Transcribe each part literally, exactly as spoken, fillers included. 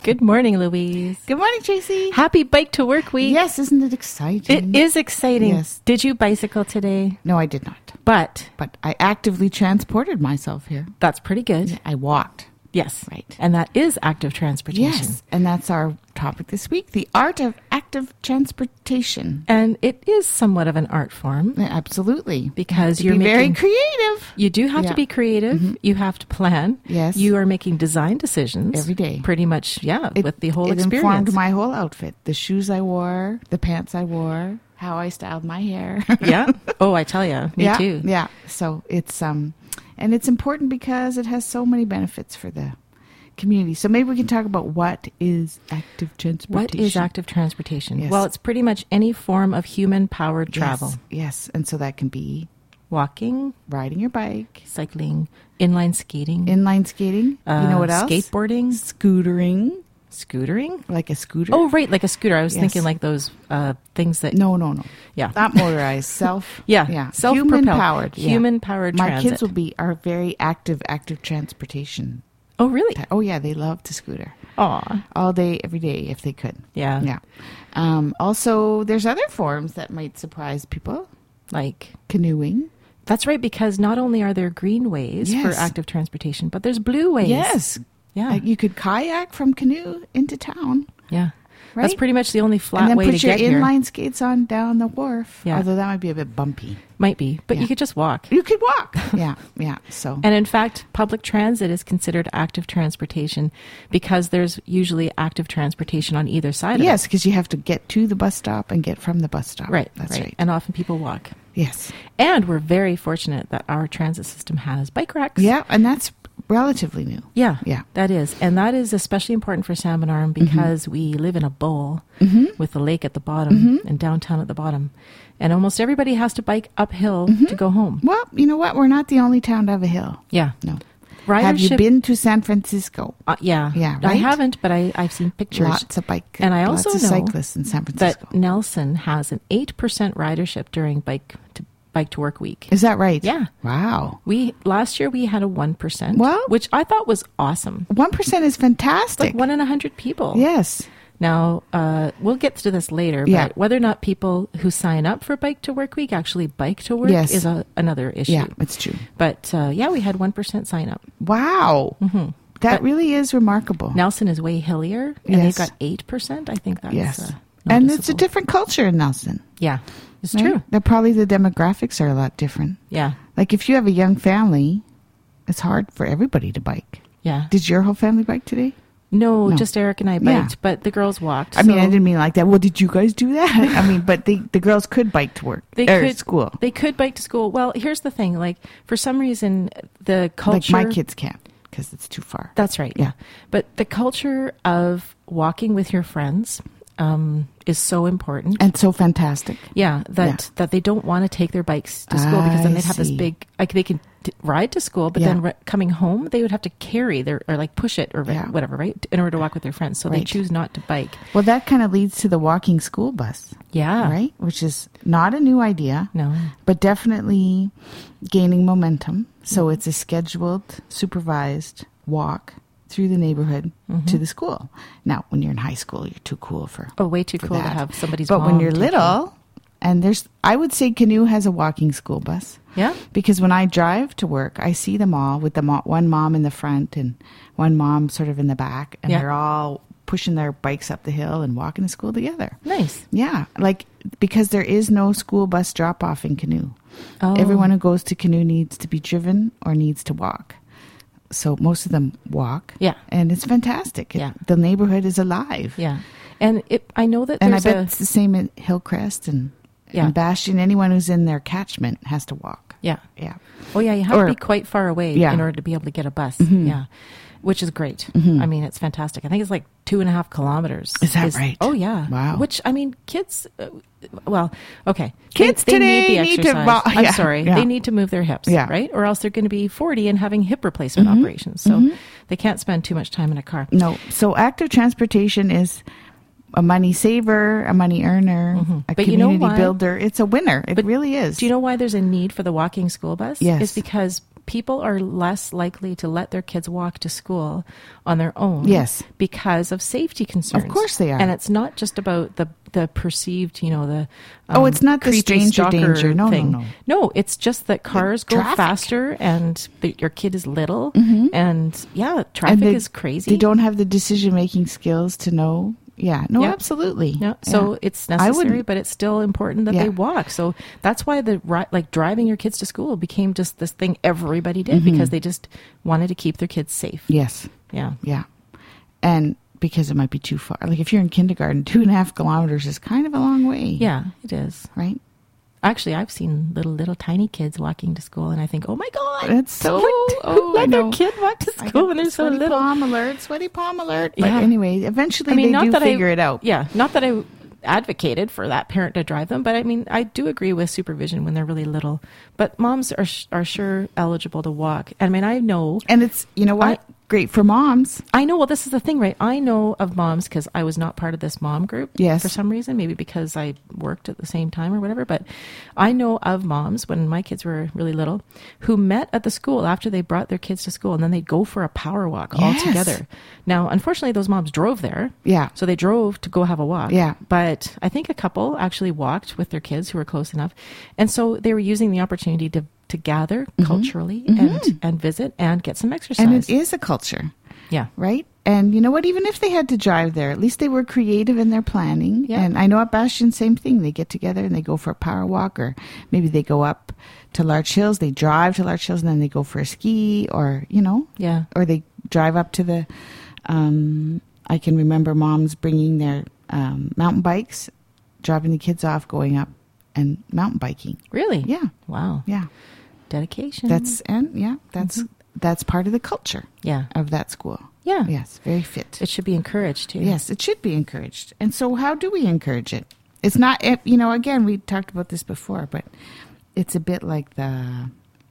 Good morning, Louise. Good morning, Tracy. Happy Bike to Work Week. Yes, isn't it exciting? It is exciting. Yes. Did you bicycle today? No, I did not. But But I actively transported myself here. that's pretty good. I walked. Yes. Right. And that is active transportation. Yes, and that's our topic this week, the art of active transportation. And it is somewhat of an art form Yeah, absolutely. because You you're be very making... creative. You do have Yeah. to be creative. Mhm. You have to plan. Yes. You are making design decisions. Every day. Pretty much, yeah, It- with the whole it experience. informed my whole outfit. The shoes I wore, the pants I wore, how I styled my hair. Yeah. Oh, I tell you. Me yeah, too. Yeah. So it's um and it's important because it has so many benefits for the community. So maybe we can talk about what is active transportation. What is active transportation? Yes. Well, it's pretty much any form of human-powered travel. Yes, yes. And so that can be Walking, riding your bike, cycling, inline skating, inline skating. uh, you know what else? skateboarding, Scootering, scootering. like a scooter. Oh, right, like a scooter. I was Yes. thinking like those uh, things that. no, no, no. Yeah. Not motorized. Self. Yeah, yeah. self-propelled. Human powered. Yeah. Human powered My transit. kids will be are very active, active transportation. Oh, really? Oh yeah, they love to scooter Aw. all day, every day if they could. Yeah. Yeah. Um, also, there's other forms that might surprise people. Like, Canoeing. that's right, because not only are there green ways for Yes. active transportation, but there's blue ways. Yes. Yeah. Uh, you could kayak from canoe into town. yeah. Right? That's pretty much the only flat and then way put to your get here. inline skates on down the wharf. Yeah. Although that might be a bit bumpy. Might be, but Yeah. you could just walk. You could walk. yeah, yeah. So And in fact, public transit is considered active transportation because there's usually active transportation on either side of yes, because you have to get to the bus stop and get from the bus stop. it. Right. That's right. right. And often people walk. Yes. And we're very fortunate that our transit system has bike racks. Yeah, and that's relatively new. Yeah. Yeah. That is. And that is especially important for Salmon Arm because we live in a bowl Mm-hmm. with the lake at the bottom and downtown at the bottom. And almost everybody has to bike uphill to go home. Well, you know what? We're not the only town to have a hill. Yeah. No. Ridership, Have you been to San Francisco? Uh, yeah. Yeah, I right? haven't, but I, I've seen pictures. Lots of bike. And I lots also of know cyclists in San Francisco. that Nelson has an eight percent ridership during bike to bike to work week. Is that right? Yeah. Wow. We last year we had a one percent, Well- which I thought was awesome. One percent is It's fantastic. like one in a hundred people. Yes. Now, uh, we'll get to this later, Yeah. but whether or not people who sign up for Bike to Work Week actually bike to work Yes. is a, another issue. Yeah, it's true. But uh, yeah, we had one percent sign up. Wow. hmm That But- really is remarkable. Nelson is way hillier, and Yes. they've got eight percent. I think that's yes. uh, and it's a noticeable. different culture in Nelson. Yeah, it's right? true. They're probably the demographics are a lot different. Yeah, Like if you have a young family, it's hard for everybody to bike. yeah. Did your whole family bike today? No, No. just Eric and I Yeah. biked, but the girls walked. I mean, I so didn't mean like that. Well, did you guys do that? I mean, but they, the girls could bike to work They or could- school. They could bike to school. Well, here's the thing: like for some reason, the Like culture. my kids can't because it's too far. That's right. Yeah, but the culture of walking with your friends um, is so important. And so fantastic. Yeah, that Yeah. that they don't want to take their bikes to school because then I they'd have this see. big like they can t- ride to school, but Yeah. then re- coming home they would have to carry their or like push it or Yeah. whatever, right, in order to walk with their friends. So they Right. choose not to bike. Well, that kind of leads to the walking school bus, Yeah, right? Which is not a new idea, No, but definitely gaining momentum. So it's a scheduled, supervised walk through the neighborhood Mm-hmm. to the school. Now, when you're in high school, you're too cool for. oh, way too for cool to that. have somebody's. But when mom you're take you. little, and there's, I would say Canoe has a walking school bus. yeah, Because when I drive to work, I see them all with the mo- one mom in the front and one mom sort of in the back, and Yeah. they're all pushing their bikes up the hill and walking to school together. nice. Yeah, like because there is no school bus drop off in Canoe. Oh, Everyone who goes to Canoe needs to be driven or needs to walk. So most of them walk. Yeah. And it's fantastic. It- Yeah. the neighborhood is alive. Yeah, and it. I know that And I there's bet a it's the same in Hillcrest and, Yeah. and Bastion. Anyone who's in their catchment has to walk. yeah. Yeah. Oh yeah, you have Or- to be quite far away Yeah. in order to be able to get a bus. Mhm. Yeah, which is great. Mhm. I mean, it's fantastic. I think it's like two and a half kilometers. Is that right? Oh yeah. Wow. Which I mean, kids. Uh, well, okay. Kids they, they today need the need to exercise. vo- I'm yeah, sorry. yeah. They need to move their hips. Yeah. Right, or else they're going to be forty and having hip replacement Mhm. operations. So Mhm. they can't spend too much time in a car. No. So active transportation is a money saver, a money earner, Mhm. a But you know community why? builder. It's a winner. It But really is. Do you know why there's a need for the walking school bus? Yes. It's because people are less likely to let their kids walk to school on their own. Yes. Because of safety concerns. Of course they are. And it's not just about the the perceived, you know, the um, oh, it's not the creepy stranger stalker danger. No, thing. no, no. No, it's just that cars go traffic. faster and the, your kid is little. Mhm. And yeah, traffic And they- is crazy. They don't have the decision-making skills to know. Yeah. No, Yeah. absolutely. Yeah. So Yeah. it's I necessary, wouldn't- but it's still important that Yeah. they walk. So that's why the ri- like driving your kids to school became just this thing everybody did Mhm. because they just wanted to keep their kids safe. Yes. Yeah. Yeah. And because it might be too far. Like if you're in kindergarten, two and a half kilometers is kind of a long way. Yeah, it is. Right? Actually, I've seen little, little tiny kids walking to school and I think, oh my God. That's so... Like, oh, I let their know. kid walk to I school get when they're so sweaty little. palm alert, sweaty palm alert. But Yeah. anyway, eventually I mean, they not do that I- figure it out. Yeah, not that I advocated for that parent to drive them, but I mean, I do agree with supervision when they're really little. But moms are sh- are sure eligible to walk. I mean, I know, And it's, you know what? I- Great for moms. I know. Well, this is the thing, right? I know of moms because I was not part of this mom group. Yes. For some reason, maybe because I worked at the same time or whatever. But I know of moms when my kids were really little who met at the school after they brought their kids to school, and then they'd go for a power walk all Yes. together. Now, unfortunately, those moms drove there. Yeah. So they drove to go have a walk. Yeah. But I think a couple actually walked with their kids who were close enough. And so they were using the opportunity to, to gather culturally and, and visit and get some exercise. And it is a culture, Yeah. right? And you know what? Even if they had to drive there, at least they were creative in their planning. Yeah. And I know at Bastion, same thing. They get together and they go for a power walk, or maybe they go up to Larch Hills. They drive to Larch Hills and then they go for a ski, or, you know, Yeah. or they drive up to the, um, I can remember moms bringing their um, mountain bikes, dropping the kids off, going up and mountain biking. Really? Yeah. Wow. Yeah. Dedication. That's, and yeah, that's, Mm-hmm. that's part of the culture yeah. of that school. Yeah. Yes. Very fit. It should be encouraged too. Yes, it should be encouraged. And so how do we encourage it? It's not, it- you know, again, we talked about this before, but it's a bit like the,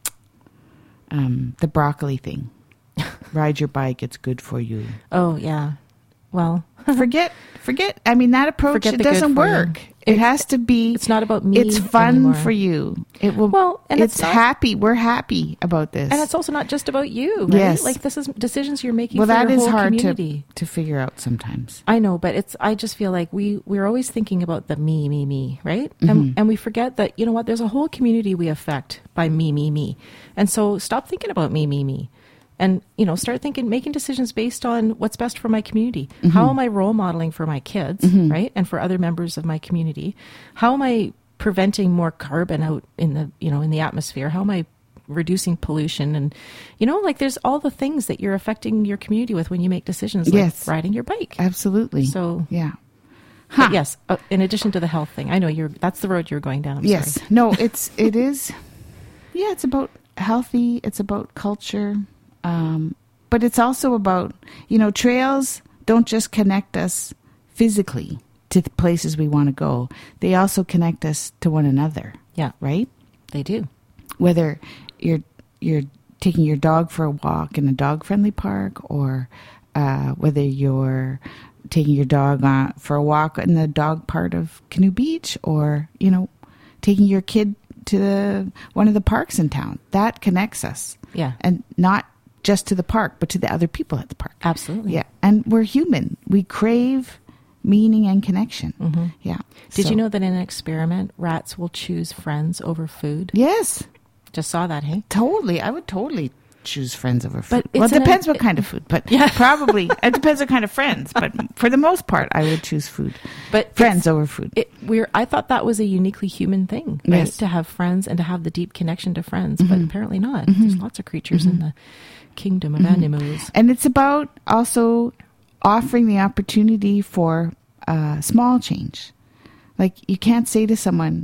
um, the broccoli thing. Ride your bike. It's good for you. Oh yeah. Well, Forget, forget. I mean, that approach, Forget it the good doesn't for you. work. It It's- has to be, it's not about me. it's fun anymore. for you. It will, Well, and it's, it's not- happy. We're happy about this. And it's also not just about you, right? Yes. Like this is decisions you're making well, for that your is whole hard to, community. to figure out sometimes. I know, but it's I just feel like we we're always thinking about the me, me, me, right? Mm-hmm. And and we forget that, you know what, there's a whole community we affect by me, me, me. And so stop thinking about me, me, me. And, you know, start thinking, making decisions based on what's best for my community. Mm-hmm. How am I role modeling for my kids, right? And for other members of my community? How am I preventing more carbon out in the, you know, in the atmosphere? How am I reducing pollution? And, you know, like there's all the things that you're affecting your community with when you make decisions, like Yes. riding your bike. Absolutely. So, Yeah. but Huh. yes, uh, in addition to the health thing, I know you're, that's the road you're going down. I'm Yes. sorry. No, it's, it is, yeah, it's about healthy, it's about culture. Um, but it's also about, you know, trails don't just connect us physically to the places we want to go. They also connect us to one another, Yeah, right? they do. Whether you're, you're taking your dog for a walk in a dog friendly park, or, uh, whether you're taking your dog on for a walk in the dog part of Canoe Beach, or, you know, taking your kid to the, one of the parks in town. That connects us. Yeah, And not just to the park, but to the other people at the park. absolutely. Yeah. And we're human. We crave meaning and connection. hmm Yeah. Did So- you know that in an experiment, rats will choose friends over food? Yes, Just saw that, hey? totally. I would totally choose friends over food. But Well, it's it an- depends what kind of food, but Yeah. probably it depends what kind of friends. But for the most part, I would choose food. But Friends over food. It, we're, I thought that was a uniquely human thing, right? Yes. To have friends and to have the deep connection to friends, but apparently not. There's lots of creatures in the kingdom of animals. And it's about also offering the opportunity for uh, small change. Like you can't say to someone,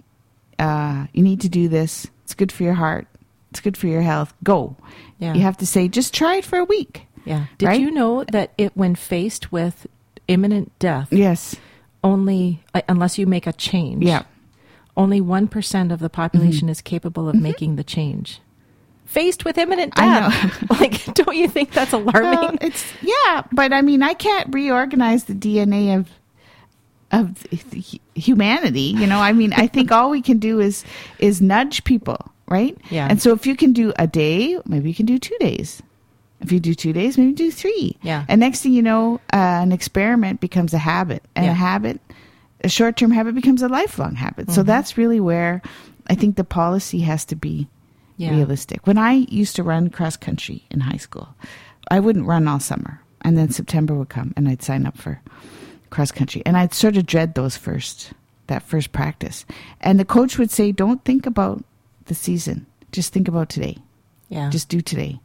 uh, you need to do this. It's good for your heart. It's good for your health. Go. Yeah. You have to say, just try it for a week. Yeah. Did Right? you know that it, when faced with imminent death, Yes. only, uh, unless you make a change, Yeah. only one percent of the population is capable of making the change? Faced with imminent I death. Like, don't you think that's alarming? Well, it's yeah, but I mean, I can't reorganize the D N A of of hu- humanity. You know, I mean, I think all we can do is is nudge people right? Yeah. And so if you can do a day, maybe you can do two days. If you do two days, maybe do three. Yeah. And next thing you know, uh, an experiment becomes a habit. And Yeah. a habit, a short-term habit becomes a lifelong habit. So Mm-hmm. that's really where I think the policy has to be Yeah. realistic. When I used to run cross-country in high school, I wouldn't run all summer. And then September would come and I'd sign up for cross-country. And I'd sort of dread those first, that first practice. And the coach would say, don't think about the season. Just think about today. Yeah. Just do today.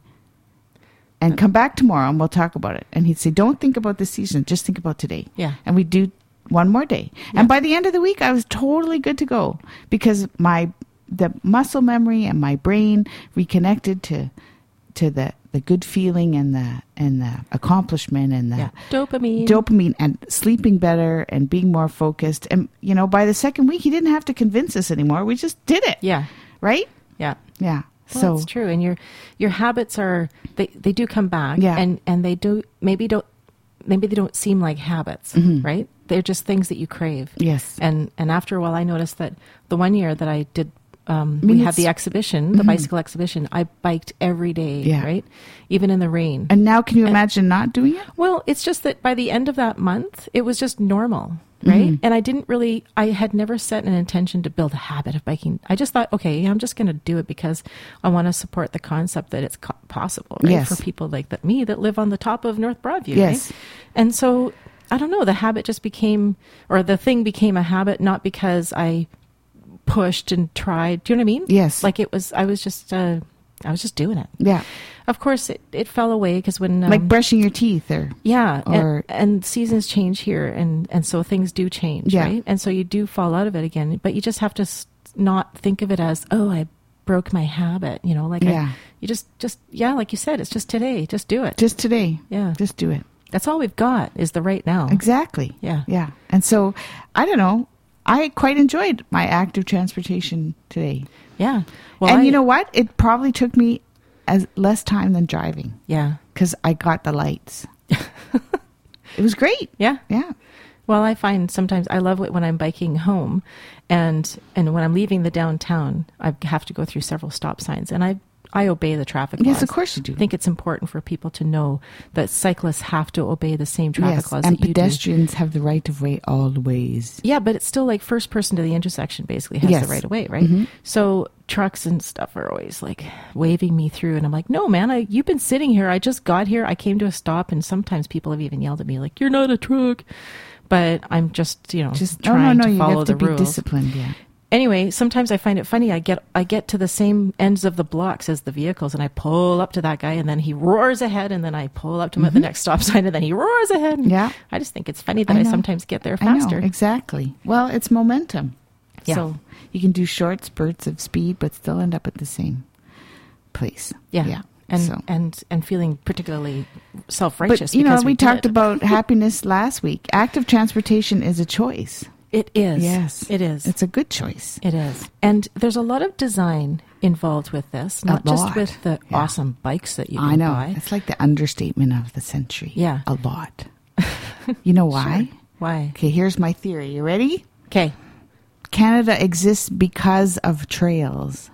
And come back tomorrow and we'll talk about it. And he'd say, don't think about the season. Just think about today. Yeah. And we'd do one more day. Yeah. And by the end of the week, I was totally good to go because my the muscle memory and my brain reconnected to to the, the good feeling and the and the accomplishment and the Yeah. Dopamine. dopamine and sleeping better and being more focused. And, you know, by the second week, he didn't have to convince us anymore. We just did it. Yeah. Right? Yeah. Yeah. Well, so that's true. And your your habits are they, they do come back. Yeah. And and they do maybe don't maybe they don't seem like habits, Mhm. right? They're just things that you crave. yes. And and after a while, I noticed that the one year that I did, um, I mean, we had it's- the exhibition, the Mhm. bicycle exhibition. I biked every day, Yeah. right? Even in the rain. And now can you And- imagine not doing it? Well, it's just that by the end of that month, it was just normal, right? Mhm. And I didn't really, I had never set an intention to build a habit of biking. I just thought, okay, I'm just going to do it because I want to support the concept that it's co- possible, right? Yes. For people like that, me that live on the top of North Broadview, Yes. right? And so, I don't know, the habit just became, or the thing became a habit, not because I pushed and tried. Do you know what I mean? Yes. Like it was, I was just, uh, I was just doing it. Yeah. Of course, it, it fell away because when... Um, Like brushing your teeth or yeah, or- and, and seasons change here, and, and so things do change, Yeah. right? And so you do fall out of it again, but you just have to s- not think of it as, oh, I broke my habit, you know, like Yeah. I, you just, just, yeah, like you said, it's just today, just do it. just today. Yeah. Just do it. That's all we've got is the right now. Exactly. Yeah. Yeah. And so, I don't know, I quite enjoyed my active transportation today. Yeah. Well, and I- you know what? It probably took me as less time than driving yeah. because I got the lights. It was great. Yeah. Yeah. Well, I find sometimes I love it when I'm biking home, and and when I'm leaving the downtown, I have to go through several stop signs, and I I obey the traffic laws. Yes, of course you do. I think it's important for people to know that cyclists have to obey the same traffic Yes, laws and that you do. pedestrians have the right of way always. Yeah, but it's still like first person to the intersection basically has Yes. the right of way, right? Mhm. So trucks and stuff are always like waving me through, and I'm like, no, man, I, you've been sitting here. I just got here. I came to a stop, and sometimes people have even yelled at me like, "You're not a truck," but I'm just, you know, Just no, trying no, no. to You follow have to the be rules. disciplined. Yeah. Anyway, sometimes I find it funny. I get I get to the same ends of the blocks as the vehicles, and I pull up to that guy, and then he roars ahead, and then I pull up to him at the next stop sign, and then he roars ahead. And Yeah. I just think it's funny that I I, know. sometimes get there I know, faster. exactly. Well, it's momentum. Yeah. So you can do short spurts of speed, but still end up at the same place. Yeah. Yeah. And, So- and and feeling particularly self-righteous. But, you know, because we, did talked it. about happiness last week. Active transportation is a choice. It is. Yes. It is. It's a good choice. It is. And there's a lot of design involved with this, not just lot. with the Yeah. awesome bikes that you can I know. buy. It's like the understatement of the century. Yeah. A lot. You know why? Sure. Why? Okay, here's my theory. You ready? Okay. Canada exists because of trails.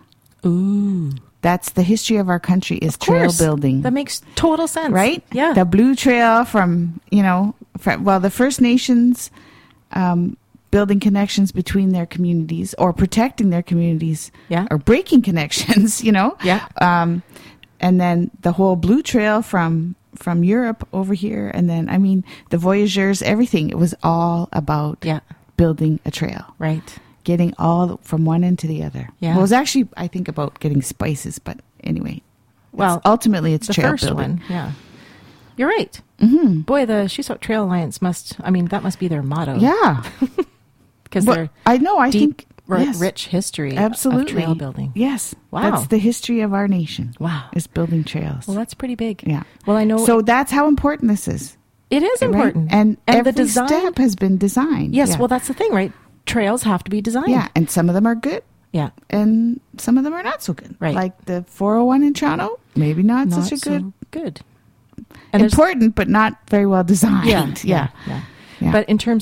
Ooh. That's the history of our country is Of trail course. building. That makes total sense. Right? Yeah. The Blue Trail from, you know, from, well, the First Nations um, building connections between their communities or protecting their communities Yeah. or breaking connections, you know? Yeah. Um, and then the whole Blue Trail from from Europe over here. And then, I mean, the Voyageurs, everything. It was all about Yeah. building a trail. Right. Getting all from one end to the other. Yeah. Well, it was actually, I think, about getting spices, but anyway. Well, It's- ultimately, it's the trail first building. one. Yeah. You're right. Mm-hmm. Boy, the Shuswap Trail Alliance must, I mean, that must be their motto. Yeah. Because Well, they're I know. I deep, think ri- yes, rich history absolutely of trail building. Yes. Wow. That's the history of our nation. Wow. Is building trails. Well, that's pretty big. yeah. Well, I know So that's how important this is. it is right? important. And, and every the design. step has been designed. Yes, Yeah. well, that's the thing, right? Trails have to be designed. Yeah. And some of them are good. Yeah. And some of them are not so good. Right. Like the four oh one in Toronto, maybe not, Not such a so good. good. And there's- Important, but not very well designed. yeah, Yeah. yeah, Yeah. But in terms of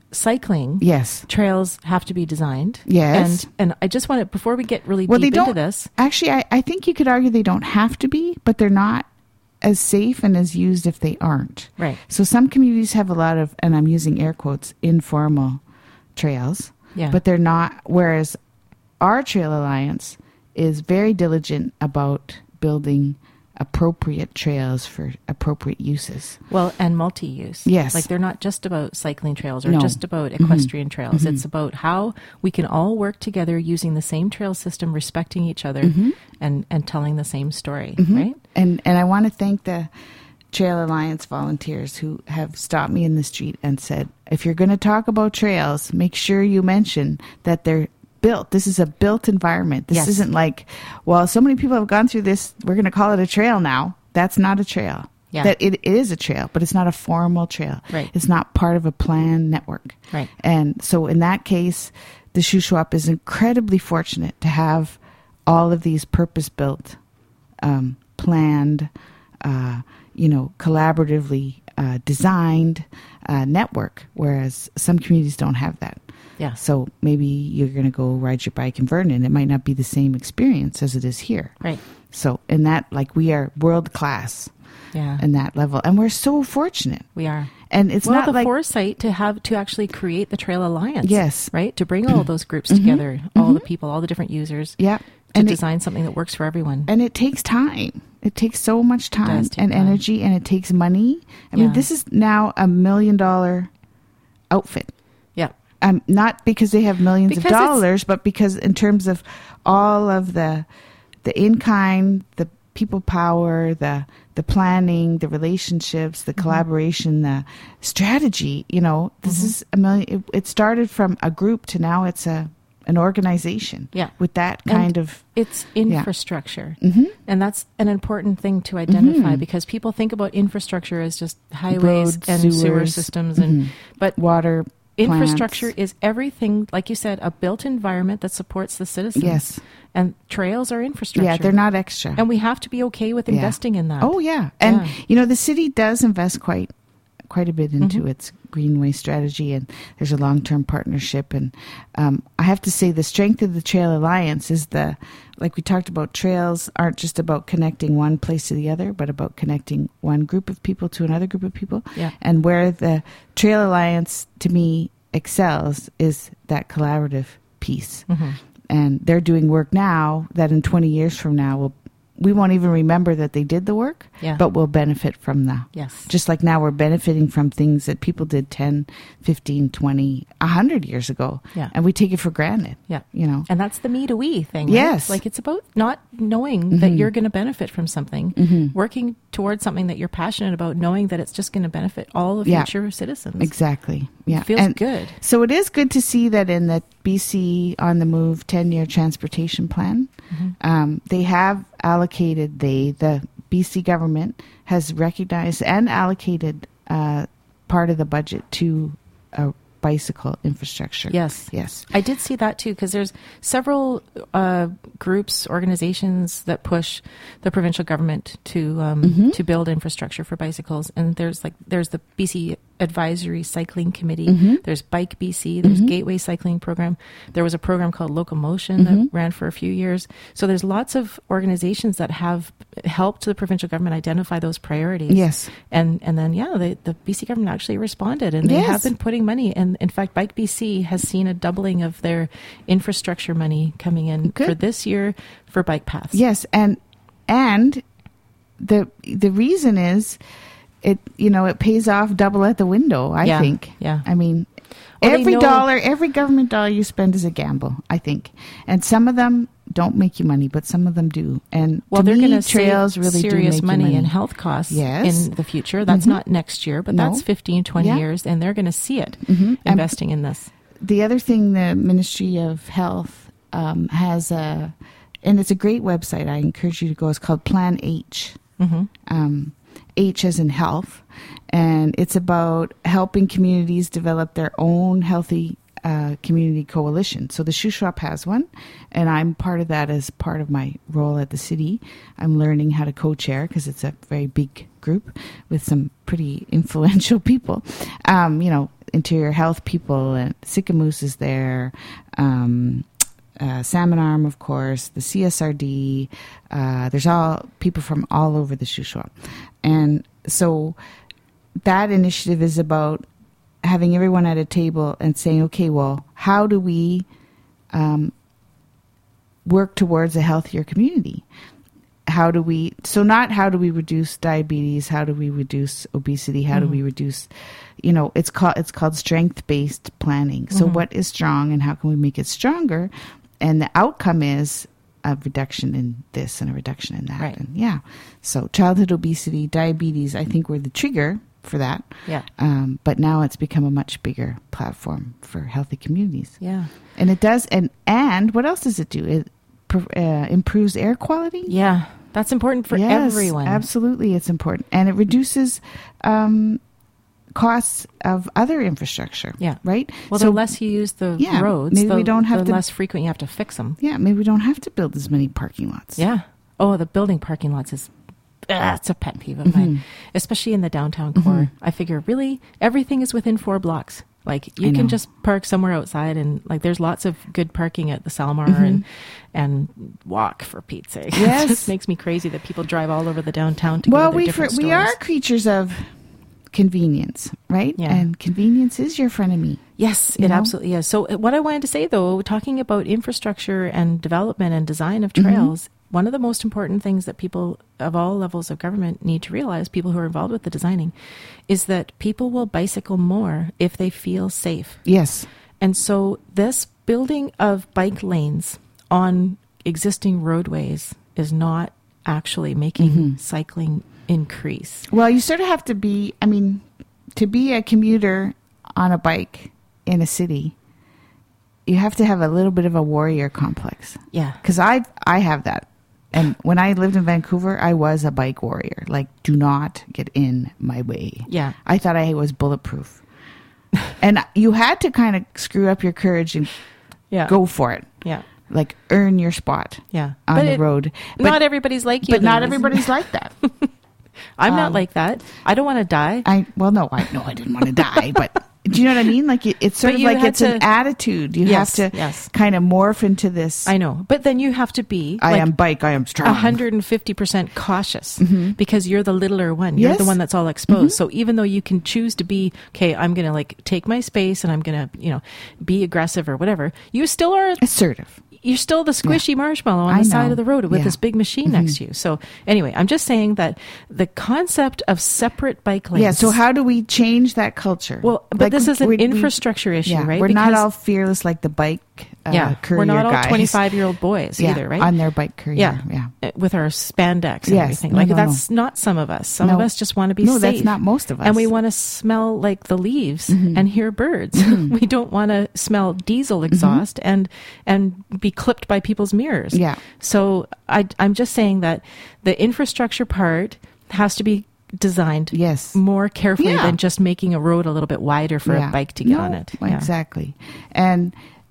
cycling, yes, trails have to be designed. Yes. And and I just want to, before we get really well, deep they into don't, this. Actually, I, I think you could argue they don't have to be, but they're not as safe and as used if they aren't. Right. So some communities have a lot of, and I'm using air quotes, informal trails. Yeah. But they're not, whereas our Trail Alliance is very diligent about building appropriate trails for appropriate uses. Well, and multi-use. Yes. Like they're not just about cycling trails or No. just about equestrian Mm-hmm. trails. Mm-hmm. It's about how we can all work together using the same trail system, respecting each other, Mm-hmm. and, and telling the same story, Mm-hmm. right? And and I want to thank the Trail Alliance volunteers who have stopped me in the street and said, if you're going to talk about trails, make sure you mention that they're built. This is a built environment. This Yes. isn't like, well, so many people have gone through this, we're going to call it a trail now. That's not a trail. Yeah. That it, it is a trail, but it's not a formal trail. Right. It's not part of a planned network. Right. And so in that case, the Shuswap is incredibly fortunate to have all of these purpose-built, um, planned, uh, you know, collaboratively uh, designed uh, network, whereas some communities don't have that. Yeah. So maybe you're going to go ride your bike in Vernon. It might not be the same experience as it is here. Right. So in that, like, we are world class Yeah. in that level, and we're so fortunate. We are. And it's well, not the like foresight to have to actually create the Trail Alliance. Yes. Right? To bring all those groups Mhm. together, all the Mhm. people, all the different users, yeah, to and it, design something that works for everyone. and it takes time. It takes so much time does take and time. energy, and it takes money. I mean, Yeah. this is now a million dollar outfit. Yeah. Um, not because they have millions Because of it's- dollars, but because in terms of all of the the in kind, the people power, the the planning, the relationships, the Mhm. collaboration, the strategy. You know, this Mhm. is a million. It, it started from a group to now it's a an organization. Yeah. With that And kind of. It's infrastructure. Mm-hmm. And that's an important thing to identify Mhm. because people think about infrastructure as just highways Roads, and sewer sewers, systems and mhm. but Water. infrastructure plants. is everything, like you said, a built environment that supports the citizens. Yes. And trails are infrastructure. Yeah, they're not extra. And we have to be okay with Yeah. investing in that. Oh yeah, and Yeah. you know the city does invest quite quite a bit into Mhm. its greenway strategy, and there's a long term partnership. And um, I have to say, the strength of the Trail Alliance is the, like we talked about, trails aren't just about connecting one place to the other, but about connecting one group of people to another group of people. Yeah. And where the Trail Alliance, to me, excels is that collaborative piece. Mhm. And they're doing work now that in twenty years from now will we won't even remember that they did the work, Yeah. but we'll benefit from the Yes. just like now we're benefiting from things that people did ten, fifteen, twenty, one hundred years ago. Yeah. And we take it for granted. Yeah. You know. And that's the me to we thing. Right? Yes. Like it's about not knowing that Mhm. you're going to benefit from something, Mhm. working towards something that you're passionate about, knowing that it's just going to benefit all of Yeah. future citizens. Exactly. Yeah. It feels and good. So it is good to see that in the B C on the Move ten-year transportation plan, Mhm. um, they have allocated, they, the B C government has recognized and allocated uh, part of the budget to a bicycle infrastructure. Yes. Yes. I did see that too, because there's several uh, groups, organizations that push the provincial government to um, Mhm. to build infrastructure for bicycles. And there's like there's the B C Advisory Cycling Committee. Mhm. There's Bike B C. There's Mhm. Gateway Cycling Program. There was a program called Locomotion Mhm. that ran for a few years. So there's lots of organizations that have helped the provincial government identify those priorities. Yes. And and then yeah, the, the B C government actually responded, and they Yes. have been putting money. And in fact, Bike B C has seen a doubling of their infrastructure money coming in Good. for this year for bike paths. Yes, and and the the reason is it you know it pays off double at the window. I Yeah, think. yeah. I mean, Well, they every know- dollar, every government dollar you spend is a gamble. I think, and some of them don't make you money, but some of them do. And Well, to they're me, going to trails save really do serious make you money, money in health costs Yes. in the future. That's Mhm. not next year, but No. that's fifteen, twenty Yeah. years, and they're going to see it Mhm. And investing in this. the other thing, the Ministry of Health um, has a, and it's a great website. I encourage you to go. It's called Plan H. hmm um, H as in health, and it's about helping communities develop their own healthy uh, community coalition. So the Shuswap has one, and I'm part of that as part of my role at the city. I'm learning how to co-chair because it's a very big group with some pretty influential people. Um, you know, interior health people, and Sicamous is there. Um, Uh, Salmon Arm, of course, the C S R D. Uh, there's all people from all over the Shuswap. And so that initiative is about having everyone at a table and saying, okay, well, how do we um, work towards a healthier community? How do we, so not how do we reduce diabetes, how do we reduce obesity, how mm-hmm. do we reduce, you know, it's called, it's called strength-based planning. So mm-hmm. what is strong and how can we make it stronger? And the outcome is a reduction in this and a reduction in that. Right. And yeah. So childhood obesity, diabetes, I think were the trigger for that. Yeah. Um, but now it's become a much bigger platform for healthy communities. Yeah. And it does. And, and what else does it do? It uh, improves air quality. Yeah. That's important for yes, everyone. Absolutely. It's important. And it reduces, um, costs of other infrastructure. Yeah. Right? Well, so, the less you use the yeah, roads, maybe the, we don't have the to, less frequent you have to fix them. Yeah. Maybe we don't have to build as many parking lots. Yeah. Oh, the building parking lots is, uh, it's a pet peeve of mm-hmm. mine, especially in the downtown core. Mm-hmm. I figure really everything is within four blocks. Like you can just park somewhere outside and like there's lots of good parking at the Salmar mm-hmm. and and walk for Pete's sake. Yes. It just makes me crazy that people drive all over the downtown to well, go to their we different for, stores. we are creatures of convenience, right? Yeah. And convenience is your frenemy. Yes, you it know? absolutely is. So what I wanted to say though, talking about infrastructure and development and design of trails, mm-hmm. one of the most important things that people of all levels of government need to realize, people who are involved with the designing, is that people will bicycle more if they feel safe. Yes. And so this building of bike lanes on existing roadways is not actually making mm-hmm. cycling increase. Well, you sort of have to be, I mean, to be a commuter on a bike in a city, you have to have a little bit of a warrior complex. Yeah. Because I I have that. And when I lived in Vancouver, I was a bike warrior. Like, do not get in my way. Yeah. I thought I was bulletproof. And you had to kind of screw up your courage and yeah. go for it. Yeah. Like, earn your spot yeah. on but the it, road. But, not everybody's like you. But not Louise. everybody's like that. I'm um, not like that. I don't want to die. I Well, no, I no, I didn't want to die, but... Do you know what I mean? Like it, it's sort but of like it's to, an attitude. You yes, have to yes. kind of morph into this. I know. But then you have to be I like am bike, I am strong. one hundred fifty percent cautious mm-hmm. because you're the littler one. Yes. You're the one that's all exposed. Mm-hmm. So even though you can choose to be, okay, I'm going to like take my space and I'm going to, you know, be aggressive or whatever, you still are assertive. You're still the squishy yeah. marshmallow on I the know. side of the road with yeah. this big machine mm-hmm. next to you. So anyway, I'm just saying that the concept of separate bike lanes. Yeah. So how do we change that culture? Well, but like, this is an we, infrastructure we, issue, yeah, right? We're because, not all fearless like the bike uh, yeah, courier we're not all guys. twenty-five-year-old boys yeah, either, right? On their bike courier. Yeah. yeah. With our spandex and yes. everything. No, like no, that's no. not some of us. Some no. of us just want to be no, safe. No, that's not most of us. And we want to smell like the leaves mm-hmm. and hear birds. Mm-hmm. We don't want to smell diesel exhaust mm-hmm. and and be clipped by people's mirrors. Yeah. So I, I'm just saying that the infrastructure part has to be designed yes. more carefully yeah. than just making a road a little bit wider for yeah. a bike to get no, on it. Yeah. Exactly. And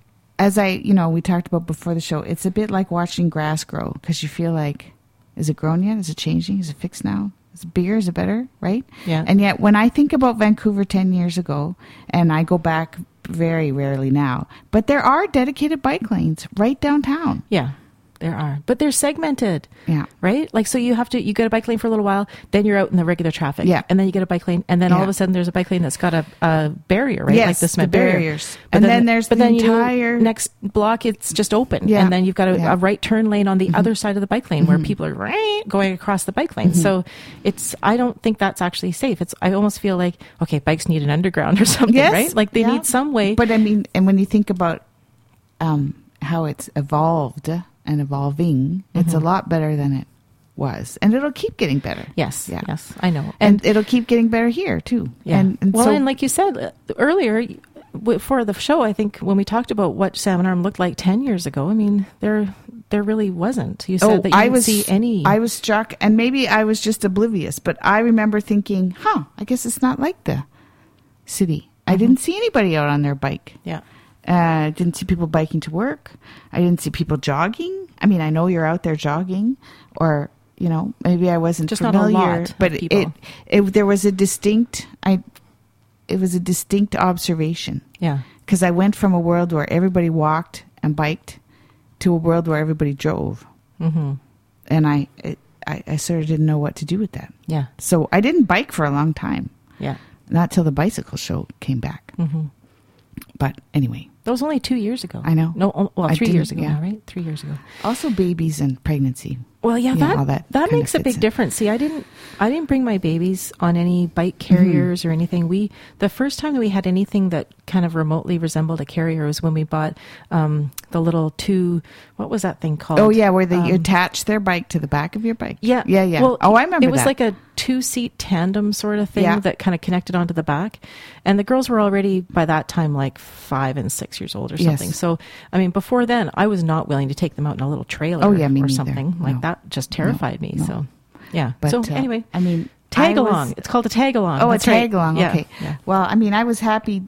as I, you know, we talked about before the show, it's a bit like watching grass grow because you feel like, is it grown yet? Is it changing? Is it fixed now? Is it bigger? Is it better? Right? Yeah. And yet when I think about Vancouver ten years ago, and I go back very rarely now, but there are dedicated bike lanes right downtown. Yeah. There are, but they're segmented. Yeah. Right? Like, so you have to, you get a bike lane for a little while, then you're out in the regular traffic. Yeah. And then you get a bike lane, and then yeah. all of a sudden there's a bike lane that's got a, a barrier, right? Yes, like the cement the barrier. barriers. But and then, then there's but the then entire... You know, next block, it's just open. Yeah. And then you've got a, yeah. a right turn lane on the mm-hmm. other side of the bike lane mm-hmm. where people are right, going across the bike lane. Mm-hmm. So it's, I don't think that's actually safe. It's, I almost feel like, okay, bikes need an underground or something, yes. right? Like they yeah. need some way. But I mean, and when you think about um, how it's evolved... and evolving, mm-hmm. it's a lot better than it was, and it'll keep getting better. Yes, yeah. yes, I know, and, and it'll keep getting better here too. Yeah. And, and well, so, and like you said uh, earlier w- for the show, I think when we talked about what Salmon Arm looked like ten years ago, I mean, there there really wasn't. You said oh, that you I didn't was, see any. I was struck, and maybe I was just oblivious, but I remember thinking, "Huh, I guess it's not like the city." Mm-hmm. I didn't see anybody out on their bike. Yeah. I uh, didn't see people biking to work. I didn't see people jogging. I mean, I know you're out there jogging, or you know, maybe I wasn't just familiar, not a lot but of it, people. it, it there was a distinct. I it was a distinct observation. Yeah. Because I went from a world where everybody walked and biked to a world where everybody drove. Mm-hmm. And I, it, I, I sort of didn't know what to do with that. Yeah. So I didn't bike for a long time. Yeah. Not till the bicycle show came back. Mm-hmm. But anyway. That was only two years ago. I know. No, oh, well, I three years ago yeah. now, right? Three years ago. Also babies and pregnancy. Well, yeah, You that know, all that, that makes a kinda big fits in. difference. See, I didn't I didn't bring my babies on any bike carriers Mm-hmm. or anything. We the first time that we had anything that kind of remotely resembled a carrier was when we bought um, the little two. What was that thing called? Oh, yeah, where they Um, attach their bike to the back of your bike. Yeah, Yeah, yeah. Well, oh, I remember It was that. like a two-seat tandem sort of thing Yeah. that kind of connected onto the back, and the girls were already by that time like five and six years old or Yes. something. So, I mean, before then, I was not willing to take them out in a little trailer Oh, yeah, me or neither. something like No. that. Just terrified No, me. no. So, yeah. But, so uh, anyway, I mean, tag I was- along. It's called a tag along. Oh, That's a right. tag along. Yeah, Okay. Yeah. Well, I mean, I was happy.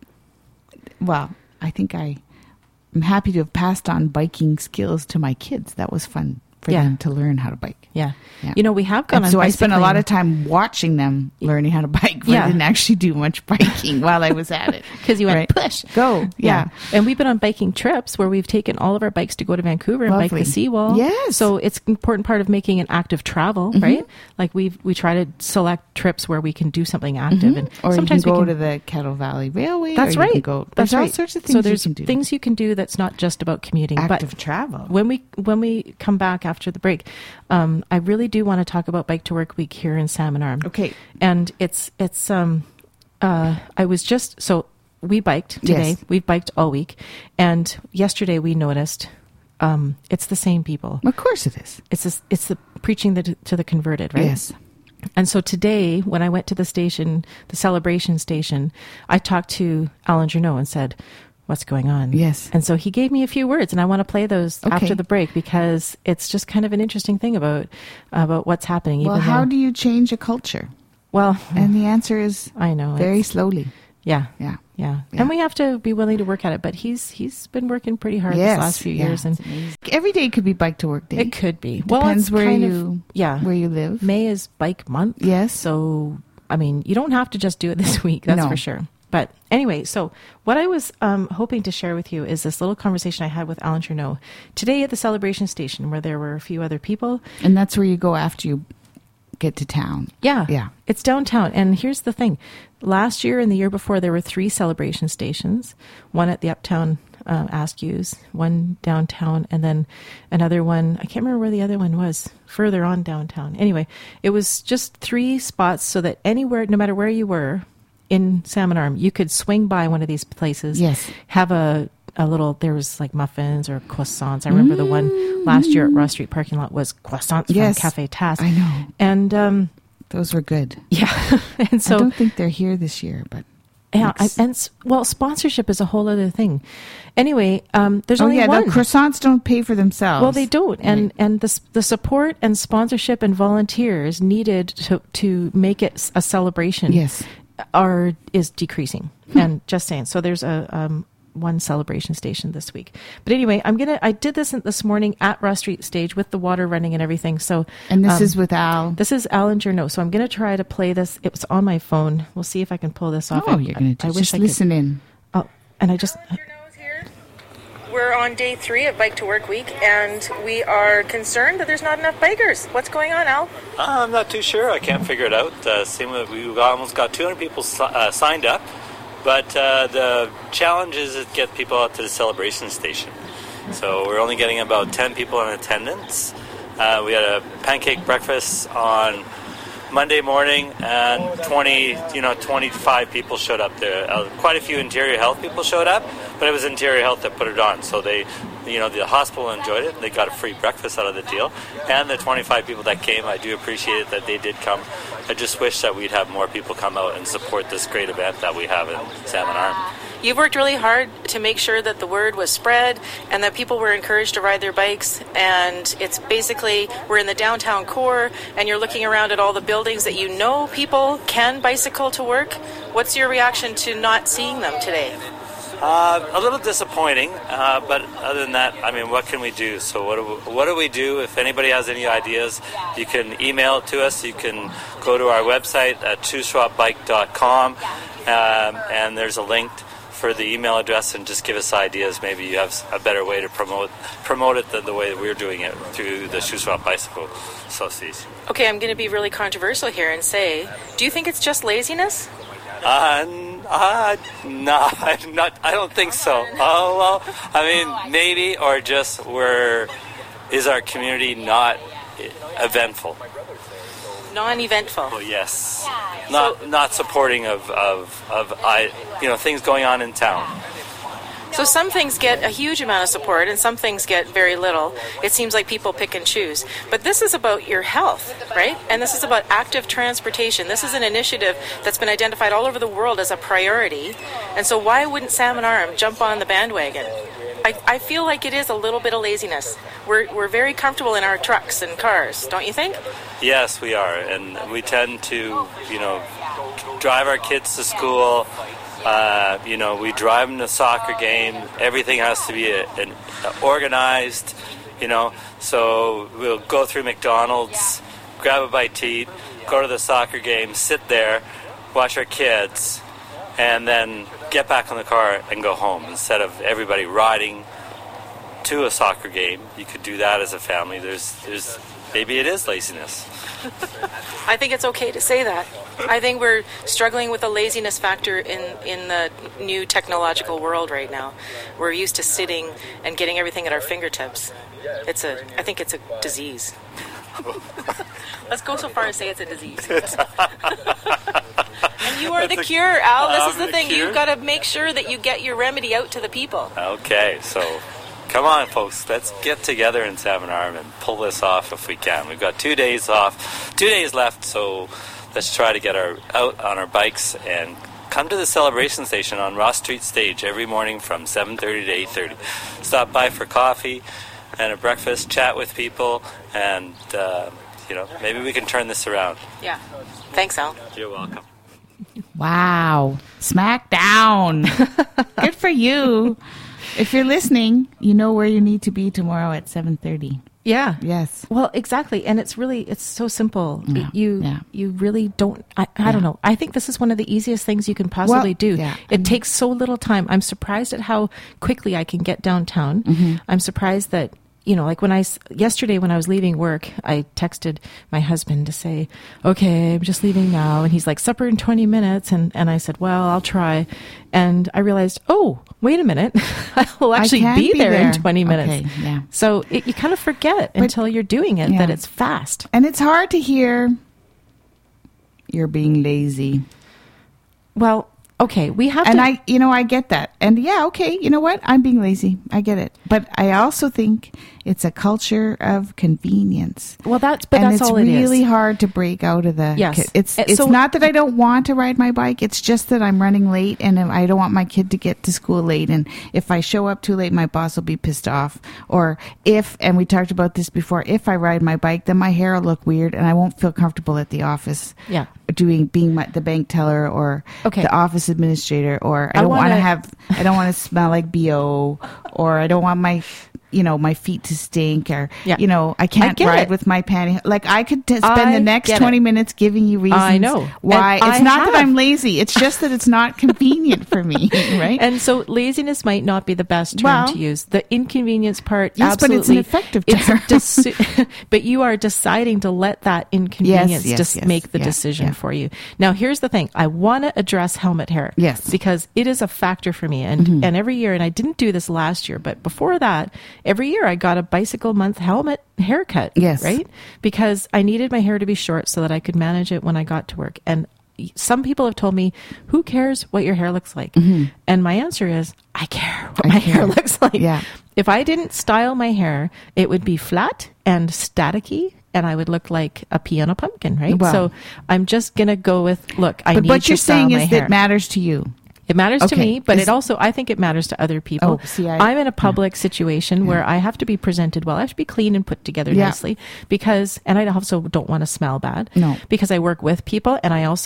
Well, I think I, I'm happy to have passed on biking skills to my kids. That was fun for Yeah. them to learn how to bike. Yeah. Yeah. You know, we have gone And on so I spent a lot of bicycling- time watching them learning how to bike, but Yeah. I didn't actually do much biking while I was at it. Because you went, Right. push, Go. Yeah. Yeah. And we've been on biking trips where we've taken all of our bikes to go to Vancouver and bike Lovely. the seawall. Yes. So it's an important part of making an active travel, Mhm. right? Like we we try to select trips where we can do something active. Mhm. And Or sometimes you can go we can, to the Kettle Valley Railway. That's or you right. Can go, That's there's all right. sorts of things so there's you can do. things you can do that's not just about commuting. Active but travel. when we when we come back after the break, um, I really do want to talk about Bike to Work Week here in Salmon Arm. Okay. And it's it's um uh I was just so we biked today. Yes. We've biked all week, and yesterday we noticed um it's the same people. Of course it is. It's this, it's the preaching the, to the converted, right? Yes. And so today, when I went to the station, the celebration station, I talked to Alan Journeau and said, "What's going on?" Yes. And so he gave me a few words, and I want to play those Okay. after the break because it's just kind of an interesting thing about about what's happening. Well, even how though- do you change a culture? well, And the answer is I know very it's- slowly. yeah. Yeah. Yeah. Yeah. And we have to be willing to work at it. But he's he's been working pretty hard Yes. this last few Yeah, years, and it's amazing. Every day could be bike to work day. it could be. Depends well, it's where kind you of, yeah. where you live. May is bike month. Yes. So I mean, you don't have to just do it this week. That's No. for sure. But anyway, so what I was um, hoping to share with you is this little conversation I had with Alan Journeau today at the celebration station, where there were a few other people. And that's where you go after you get to town. Yeah. Yeah. It's downtown. And here's the thing. Last year and the year before, there were three celebration stations, one at the Uptown uh, Askews, one downtown, and then another one. I can't remember where the other one was, further on downtown. Anyway, it was just three spots so that anywhere, no matter where you were in Salmon Arm, you could swing by one of these places. Yes. Have a, a little, there was like muffins or croissants. I remember the one last year at Ross Street parking lot was croissants Yes. from Cafe Tass. I know. And, um, Those were good. yeah. and so, I don't think they're here this year, but yeah, I, next- and s- well, sponsorship is a whole other thing. Anyway, um, there's oh only yeah, one. the croissants don't pay for themselves. Well, they don't, and Right. and the s- the support and sponsorship and volunteers needed to to make it s- a celebration. Yes. are is decreasing. And just saying, so there's a um, one celebration station this week. But anyway, I'm gonna. I did this this morning at Ross Street Stage with the water running and everything. So And this um, is with Al. This is Alan Journeau. So I'm going to try to play this. It was on my phone. We'll see if I can pull this off. Oh, I, you're going I, I to wish just I could- listen in. Oh, and I just. We're on day three of Bike to Work Week, and we are concerned that there's not enough bikers. What's going on, Al? Uh, I'm not too sure. I can't figure it out. Uh, same with, we almost got two hundred people si- uh, signed up, but uh, the challenge is to get people out to the celebration station. So we're only getting about ten people in attendance. Uh, we had a pancake breakfast on Monday morning, and twenty, you know, twenty-five people showed up there. Uh, quite a few Interior Health people showed up, but it was Interior Health that put it on. So they, you know, the hospital enjoyed it. They got a free breakfast out of the deal, and the twenty-five people that came, I do appreciate it that they did come. I just wish that we'd have more people come out and support this great event that we have in Salmon Arm. You've worked really hard to make sure that the word was spread and that people were encouraged to ride their bikes. And it's basically, we're in the downtown core, and you're looking around at all the buildings that you know people can bicycle to work. What's your reaction to not seeing them today? Uh, a little disappointing, uh, but other than that, I mean, what can we do? So what do we, what do we do? If anybody has any ideas, you can email it to us. You can go to our website at shoe swap bike dot com, um, and there's a link for the email address, and just give us ideas. Maybe you have a better way to promote promote it than the way that we're doing it through the Shoe Swap Bicycle Association. Okay, I'm going to be really controversial here and say, do you think it's just laziness? Uh, uh, no, I'm not, I don't think so. Oh, well, I mean, maybe, or just we're, is our community not eventful? Non-eventful. Well, yes. Not so, not supporting of, of, of I, you know, things going on in town. So some things get a huge amount of support and some things get very little. It seems like people pick and choose. But this is about your health, right? And this is about active transportation. This is an initiative that's been identified all over the world as a priority. And so why wouldn't Salmon Arm jump on the bandwagon? I, I feel like it is a little bit of laziness. We're we're very comfortable in our trucks and cars, don't you think? Yes, we are. And we tend to, you know, drive our kids to school. Uh, you know, we drive them to soccer game. Everything has to be a, an, a organized, you know. So we'll go through McDonald's, grab a bite to eat, go to the soccer game, sit there, watch our kids, and then get back in the car and go home. Instead of everybody riding to a soccer game, you could do that as a family. There's, there's maybe it is laziness. I think it's okay to say that. I think we're struggling with a laziness factor in, in the new technological world right now. We're used to sitting and getting everything at our fingertips. It's a, I think it's a disease. Let's go so far as say it's a disease. And you are the cure, Al. This is the thing. You've got to make sure that you get your remedy out to the people. Okay, so come on, folks. Let's get together in Salmon Arm and pull this off if we can. We've got two days off, two days left, so let's try to get our out on our bikes and come to the celebration station on Ross Street Stage every morning from seven thirty to eight thirty. Stop by for coffee and a breakfast, chat with people, and uh, you know, maybe we can turn this around. Yeah. Thanks, Al. You're welcome. Wow. Smack down. Good for you. If you're listening, you know where you need to be tomorrow at seven thirty. Yeah. Yes. Well, exactly. And it's really, it's so simple. Yeah. You Yeah. you really don't, I, I Yeah. don't know. I think this is one of the easiest things you can possibly Well, do. yeah. It takes so little time. I'm surprised at how quickly I can get downtown. Mm-hmm. I'm surprised that, you know, like when I, s- yesterday when I was leaving work, I texted my husband to say, okay, I'm just leaving now. And he's like, supper in twenty minutes. And, and I said, well, I'll try. And I realized, oh, wait a minute. I'll actually can be, be there, there. in twenty minutes. Okay, yeah. So it, you kind of forget But- until you're doing it yeah. that it's fast. And it's hard to hear you're being lazy. Well, okay, we have And to. I, you know, I get that. And yeah, okay, you know what? I'm being lazy. I get it. But I also think it's a culture of convenience. well, that's but and that's it's all it is. really hard to break out of the. Yes. It's Uh, it's so- not that I don't want to ride my bike. It's just that I'm running late, and I don't want my kid to get to school late. And if I show up too late, my boss will be pissed off. Or if, and we talked about this before, if I ride my bike, then my hair will look weird, and I won't feel comfortable at the office. Yeah. Doing being my, the bank teller or Okay. the office administrator, or I I don't want to wanna- have I don't want to smell like B O, or I don't want my you know my feet to stink, or Yeah. you know I can't get ride it. with my panty. Like I could t- spend I the next get it. twenty minutes giving you reasons I know. why. And It's I not that have. I'm lazy. It's just that it's not convenient for me, right? And so laziness might not be the best term Well- to use. The inconvenience part, Yes, but absolutely. it's an effective It's term. deci- but you are deciding to let that inconvenience yes, just yes. make the Yeah, decision yeah. for you. Now, here's the thing. I want to address helmet hair. Yes. Because it is a factor for me. And, Mm-hmm. and every year, and I didn't do this last year, but before that, every year I got a bicycle month helmet haircut. Yes. Right? Because I needed my hair to be short so that I could manage it when I got to work. And some people have told me, who cares what your hair looks like? And my answer is, I care what Mm-hmm. I my care. hair looks like. Yeah. If I didn't style my hair, it would be flat and staticky, and I would look like a piano pumpkin, right? Wow. So I'm just going to go with, look, I but need what to you're style saying my is hair. that it matters to you. It matters to Okay. me, but Is- it also, I think it matters to other people. Oh, see, I- I'm in a public situation where I have to be presented well. I have to be clean and put together Yeah. nicely because, and I also don't want to smell bad. No. Because I work with people and I also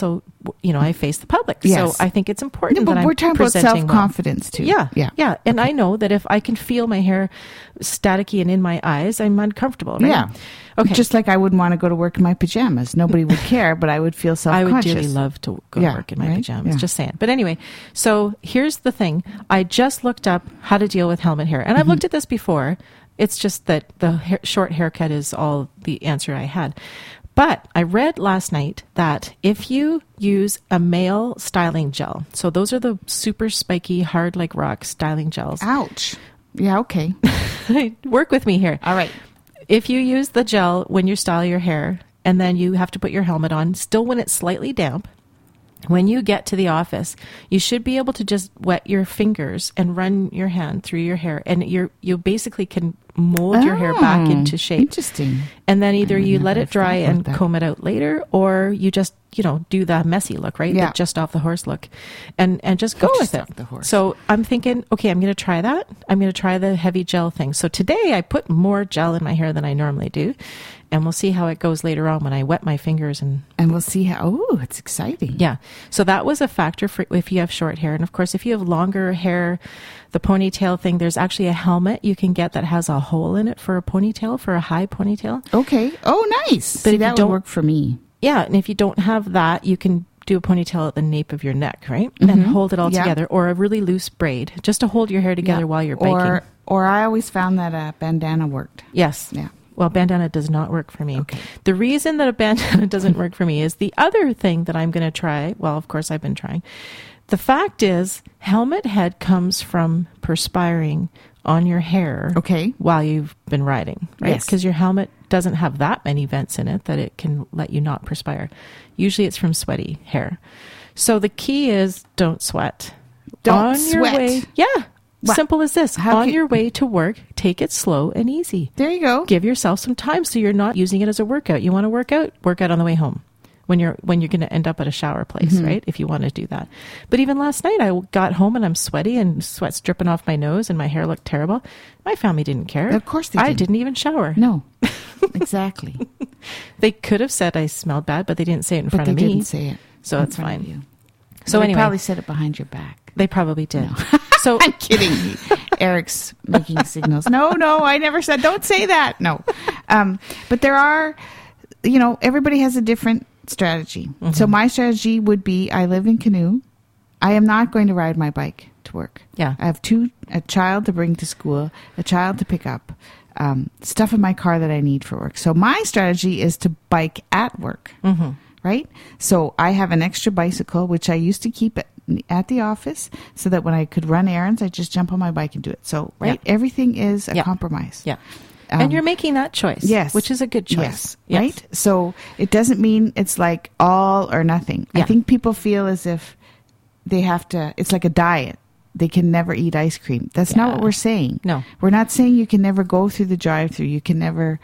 you know, I face the public. Yes. So I think it's important No, but that I'm we're talking about presenting well. self-confidence too. Yeah. Yeah. Yeah. And I know that if I can feel my hair staticky and in my eyes, I'm uncomfortable, right? Yeah. Okay. Just like I wouldn't want to go to work in my pajamas. Nobody would care, but I would feel I self-conscious. would dearly love to go Yeah, to work in my right? pajamas, Yeah. just saying. But anyway, so here's the thing. I just looked up how to deal with helmet hair. And I've looked at this before. It's just that the hair, short haircut is all the answer I had. But I read last night that if you use a male styling gel, so those are the super spiky, hard like rock styling gels. Ouch. Yeah, okay. Work with me here. All right. If you use the gel when you style your hair and then you have to put your helmet on, still when it's slightly damp, when you get to the office, you should be able to just wet your fingers and run your hand through your hair, and you're you basically can mold your hair back Oh, into shape. Interesting. And then either I you never let it dry thought about and that. comb it out later, or you just, you know, do the messy look, right? Yeah. The just off the horse look, and and just go Just with off it. the horse. So I'm thinking, okay, I'm going to try that. I'm going to try the heavy gel thing. So today I put more gel in my hair than I normally do, and we'll see how it goes later on when I wet my fingers and And we'll see how, oh, it's exciting. yeah. So that was a factor for if you have short hair. And of course, if you have longer hair, the ponytail thing, there's actually a helmet you can get that has a hole in it for a ponytail, for a high ponytail. Okay. Oh, nice. But See, if you that would don't- work for me. Yeah. And if you don't have that, you can do a ponytail at the nape of your neck, right? And hold it all Yeah. together, or a really loose braid just to hold your hair together Yeah. while you're baking. Or, or I always found that a bandana worked. Yes. Yeah. Well, bandana does not work for me. Okay. The reason that a bandana doesn't work for me is the other thing that I'm going to try. Well, of course, I've been trying. The fact is, helmet head comes from perspiring on your hair Okay. while you've been riding, right? Yes. Because your helmet doesn't have that many vents in it that it can let you not perspire. Usually it's from sweaty hair. So the key is don't sweat. Don't on your sweat. way. Yeah. Wow. Simple as this. How on can- your way to work, take it slow and easy. There you go. Give yourself some time so you're not using it as a workout. You want to work out, work out on the way home. When you're when you're going to end up at a shower place, Mm-hmm. right? If you want to do that. But even last night, I got home and I'm sweaty and sweat's dripping off my nose and my hair looked terrible. My family didn't care. Of course they I didn't. didn't even shower. No. Exactly. They could have said I smelled bad, but they didn't say it in But front they of me. didn't say it. So in it's front of fine. you. So They anyway, probably said it behind your back. they probably did. So I'm kidding. Eric's making signals. No, no, I never said. Don't say that. No. Um, but there are, you know, everybody has a different strategy. Mm-hmm. So my strategy would be: I live in Canoe. I am not going to ride my bike to work. Yeah. I have two: a child to bring to school, a child to pick up, um, stuff in my car that I need for work. So my strategy is to bike at work. Mm-hmm. Right? So I have an extra bicycle, which I used to keep at, at the office so that when I could run errands, I just jump on my bike and do it. So, right? Yeah. Everything is a Yeah. compromise. yeah. Um, and you're making that choice. Yes. Which is a good choice. Yes, Yes. right? So it doesn't mean it's like all or nothing. I Yeah. think people feel as if they have to, it's like a diet. They can never eat ice cream. That's not Yeah. what we're saying. No. We're not saying you can never go through the drive through. You can never,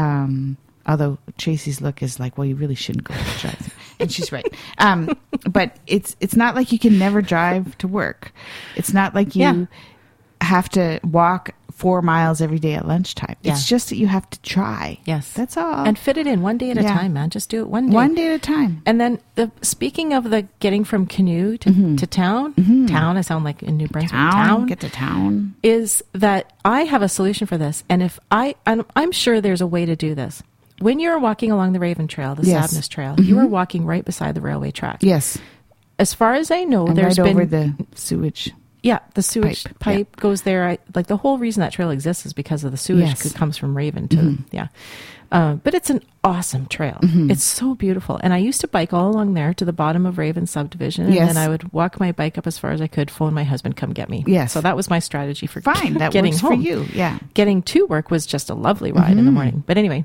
um, although Tracy's look is like, well, you really shouldn't go to the drive through. And she's right. Um, but it's, it's not like you can never drive to work. It's not like you Yeah. have to walk four miles every day at lunchtime. Yeah. It's just that you have to try. Yes. That's all. And fit it in one day at a Yeah. time, man. Just do it one day. One day at a time. And then the speaking of the getting from Canoe to, to town, town, I sound like in New Brunswick, Mm-hmm. Town, town, get to town. is that I have a solution for this. And if I, I'm, I'm sure there's a way to do this. When you're walking along the Raven Trail, the Yes. Sadness Trail, you are walking right beside the railway track. Yes. As far as I know, And there's right been over the sewage. yeah, the sewage pipe, pipe, goes there. I, like the whole reason that trail exists is because of the sewage Yes. that comes from Raven to yeah. Uh, but it's an awesome trail. Mm-hmm. It's so beautiful. And I used to bike all along there to the bottom of Raven subdivision. And Yes. then I would walk my bike up as far as I could, phone my husband, come get me. Yes. So that was my strategy for Fine. That getting works home. for you. Yeah. Getting to work was just a lovely ride Mm-hmm. in the morning. But anyway,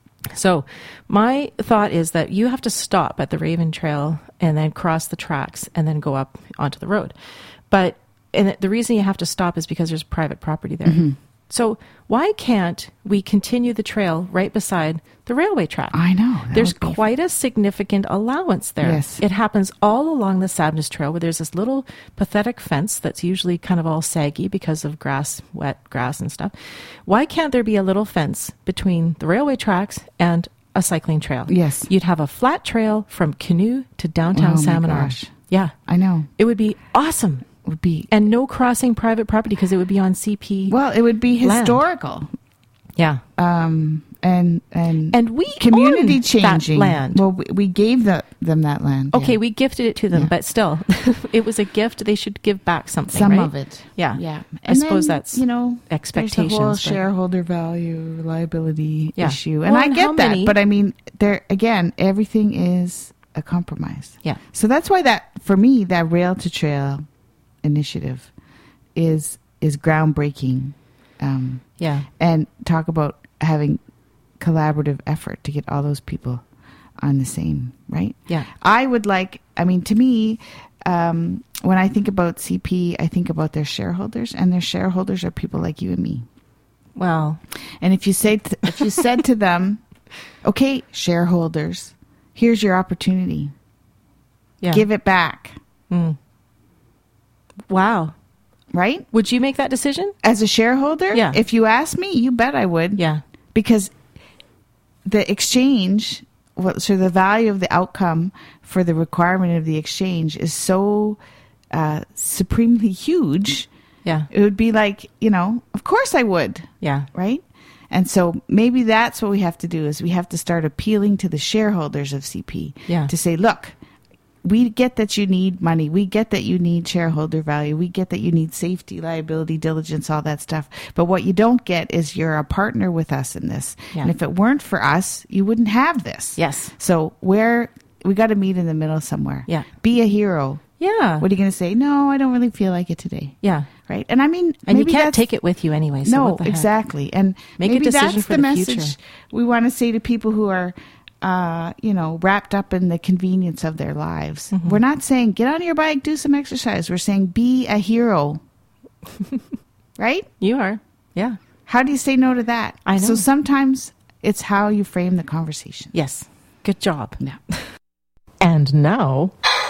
so my thought is that you have to stop at the Raven Trail and then cross the tracks and then go up onto the road. But and the reason you have to stop is because there's private property there. Mm-hmm. So why can't we continue the trail right beside the railway track? I know. That There's would be- quite a significant allowance there. Yes. It happens all along the Sadness Trail where there's this little pathetic fence that's usually kind of all saggy because of grass, wet grass and stuff. Why can't there be a little fence between the railway tracks and a cycling trail. Yes. You'd have a flat trail from Canoe to downtown Oh, my Salmon Arm. gosh. Yeah. I know. It would be awesome. It would be And no crossing private property because it would be on C P. well. It would be land. historical. Yeah. Um. And and And we community own changing that land. Well, we, we gave the, them that land. Okay, yeah. we gifted it to them, Yeah. but still, it was a gift. They should give back something, some right? of it. Yeah. Yeah. I suppose that's you know expectations, There's the whole but- shareholder value liability Yeah. issue, and Well, I and get how that. many- But I mean, there again, everything is a compromise. Yeah. So that's why that for me that Rail to Trail initiative is is groundbreaking, um, Yeah. and talk about having collaborative effort to get all those people on the same, right? Yeah. I would like, I mean, to me, um, when I think about C P, I think about their shareholders, and their shareholders are people like you and me. Well, And if you say, to, if you said to them, okay, shareholders, here's your opportunity, yeah. give it back, Mm. Wow. right? Would you make that decision? As a shareholder, Yeah. if you ask me, you bet I would. Yeah. Because the exchange, well, so the value of the outcome for the requirement of the exchange is so uh, supremely huge. Yeah. It would be like, you know, of course I would, Yeah. right? And so maybe that's what we have to do is we have to start appealing to the shareholders of C P Yeah. to say, look, we get that you need money. We get that you need shareholder value. We get that you need safety, liability, diligence, all that stuff. But what you don't get is you're a partner with us in this. Yeah. And if it weren't for us, you wouldn't have this. Yes. So where we got to meet in the middle somewhere. Yeah. Be a hero. Yeah. What are you going to say? No, I don't really feel like it today. Yeah. Right. And I mean, And you maybe can't that's- take it with you anyway. So no, what the heck? exactly. And Make a maybe decision that's for the, the message future. we want to say to people who are, uh, you know, wrapped up in the convenience of their lives. Mm-hmm. We're not saying get on your bike, do some exercise. We're saying be a hero. Right? You are. Yeah. How do you say no to that? I know. So sometimes it's how you frame the conversation. Yes. Good job. Yeah. And now,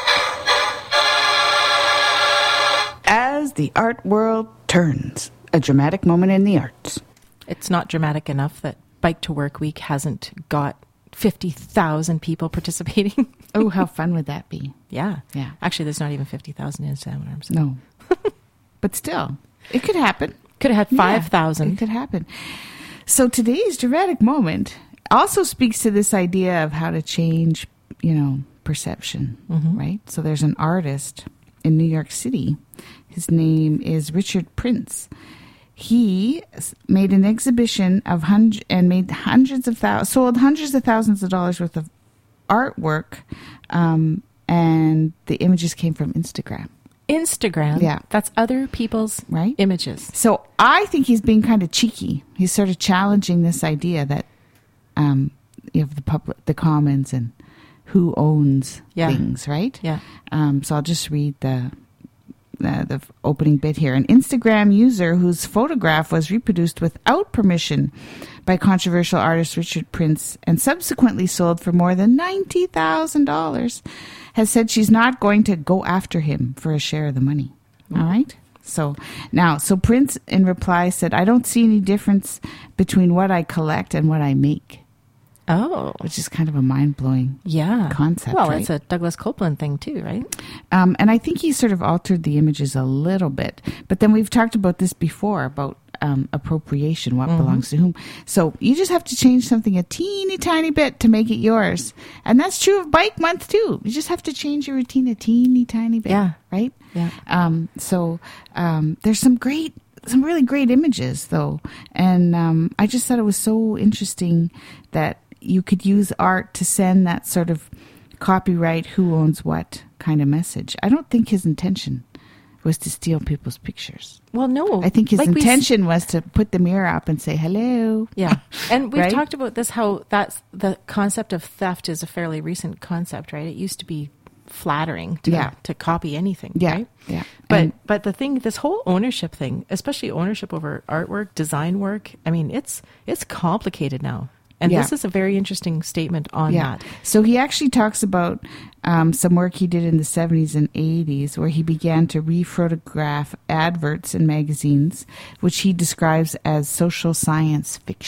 As the art world turns, a dramatic moment in the arts. it's not dramatic enough that Bike to Work Week hasn't got fifty thousand people participating. Oh, how fun would that be? Yeah. Yeah. Actually, there's not even fifty thousand in Salmon Arms. No. But still, it could happen. Could have had Yeah, five thousand. It could happen. So today's dramatic moment also speaks to this idea of how to change, you know, perception, Mm-hmm. right? So there's an artist in New York City. His name is Richard Prince. He s- made an exhibition of hundred and made hundreds of thousands, sold hundreds of thousands of dollars worth of artwork, um, and the images came from Instagram. Instagram. Yeah. That's other people's Right. images. So I think he's being kind of cheeky. He's sort of challenging this idea that um, you have the public, the commons, and who owns Yeah. things, right? Yeah. Um, so I'll just read the, the the opening bit here. An Instagram user whose photograph was reproduced without permission by controversial artist Richard Prince and subsequently sold for more than ninety thousand dollars has said she's not going to go after him for a share of the money. All right? So now, so Prince in reply said, I don't see any difference between what I collect and what I make, Oh. which is kind of a mind-blowing Yeah. concept, Well, right? it's a Douglas Copeland thing too, right? Um, and I think he sort of altered the images a little bit. But then we've talked about this before, about um, appropriation, what belongs to whom. So you just have to change something a teeny tiny bit to make it yours. And that's true of Bike Month too. You just have to change your routine a teeny tiny bit. Yeah. Right? Yeah. Um, so um, there's some great, some really great images though. And um, I just thought it was so interesting that you could use art to send that sort of copyright, who owns what kind of message. I don't think his intention was to steal people's pictures. Well, no. I think his Like we s- intention was to put the mirror up and say hello. Yeah. And we've Right? talked about this, how that's the concept of theft is a fairly recent concept, right? It used to be flattering to, Yeah. to copy anything, Yeah, right? yeah. But And- but the thing, this whole ownership thing, especially ownership over artwork, design work, I mean, it's it's complicated now. And Yeah. this is a very interesting statement on Yeah. that. So he actually talks about um, some work he did in the seventies and eighties where he began to re-photograph adverts in magazines, which he describes as social science fiction.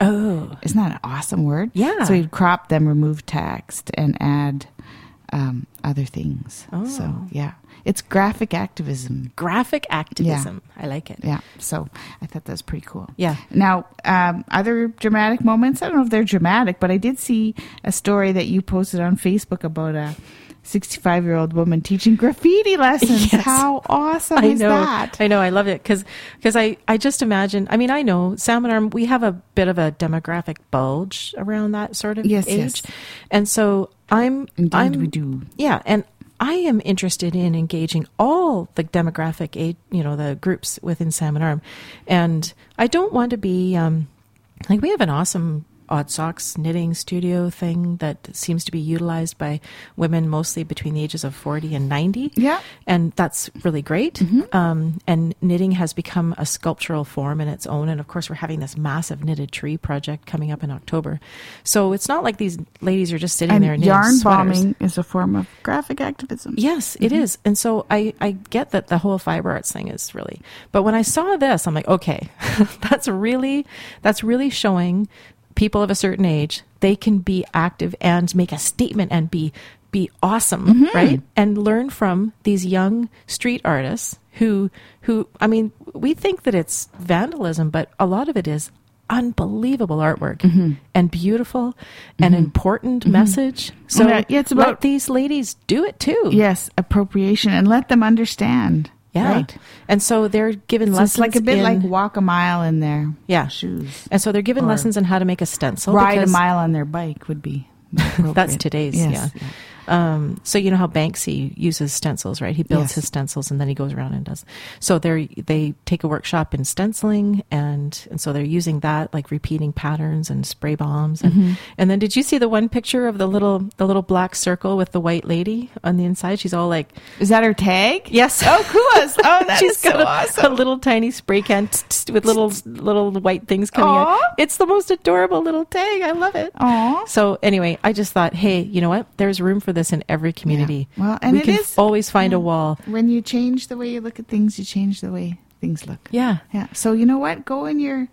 Oh. Isn't that an awesome word? Yeah. So he'd crop them, remove text, and add um, other things. Oh. So, yeah. It's graphic activism. Graphic activism. I like it. Yeah. So I thought that was pretty cool. Yeah. Now, um, other dramatic moments, I don't know if they're dramatic, but I did see a story that you posted on Facebook about a sixty-five-year-old woman teaching graffiti lessons. Yes. How awesome I is know, that? I know. I love it because I, I just imagine, I mean, I know Salmon Arm, we have a bit of a demographic bulge around that sort of Yes, age. yes. And so I'm, Indeed, I'm, we do. Yeah. And I am interested in engaging all the demographic age, you know, the groups within Salmon Arm. And I don't want to be, um, like we have an awesome Odd Socks knitting studio thing that seems to be utilized by women mostly between the ages of forty and ninety. Yeah. And that's really great. Mm-hmm. Um, and knitting has become a sculptural form in its own. And of course, we're having this massive knitted tree project coming up in October. So it's not like these ladies are just sitting And there knitting yarn sweaters. bombing is a form of graphic activism. Yes, it Mm-hmm. is. And so I, I get that the whole fiber arts thing is really, but when I saw this, I'm like, okay, that's really, that's really showing people of a certain age, they can be active and make a statement and be, be awesome, Mm-hmm. right? And learn from these young street artists who, who, I mean, we think that it's vandalism, but a lot of it is unbelievable artwork Mm-hmm. and beautiful and important message. So Yeah, yeah, it's let about- these ladies do it too. Yes, appropriation, and let them understand. Yeah. Right? And so they're given So lessons. it's like a bit in, like walk a mile in their Yeah. shoes. And so they're given Or lessons on how to make a stencil. Ride a because mile on their bike would be appropriate. That's today's, Yes, yeah. Um, so you know how Banksy uses stencils, right? He builds Yes. his stencils and then he goes around and does. So they they take a workshop in stenciling, and and so they're using that, like repeating patterns and spray bombs. And Mm-hmm. and then did you see the one picture of the little the little black circle with the white lady on the inside? She's all like, Is that her tag? yes. Oh, cool. Oh, that She's is so got a, awesome. a little tiny spray can t- t- with little little white things coming out. Aw. It's the most adorable little tag. I love it. Aw. So anyway, I just thought, hey, you know what? There's room for this in every community. Yeah. Well, and we it can is- always find yeah. a wall. When you change the way you look at things, you change the way things look. Yeah. Yeah. So you know what? Go in your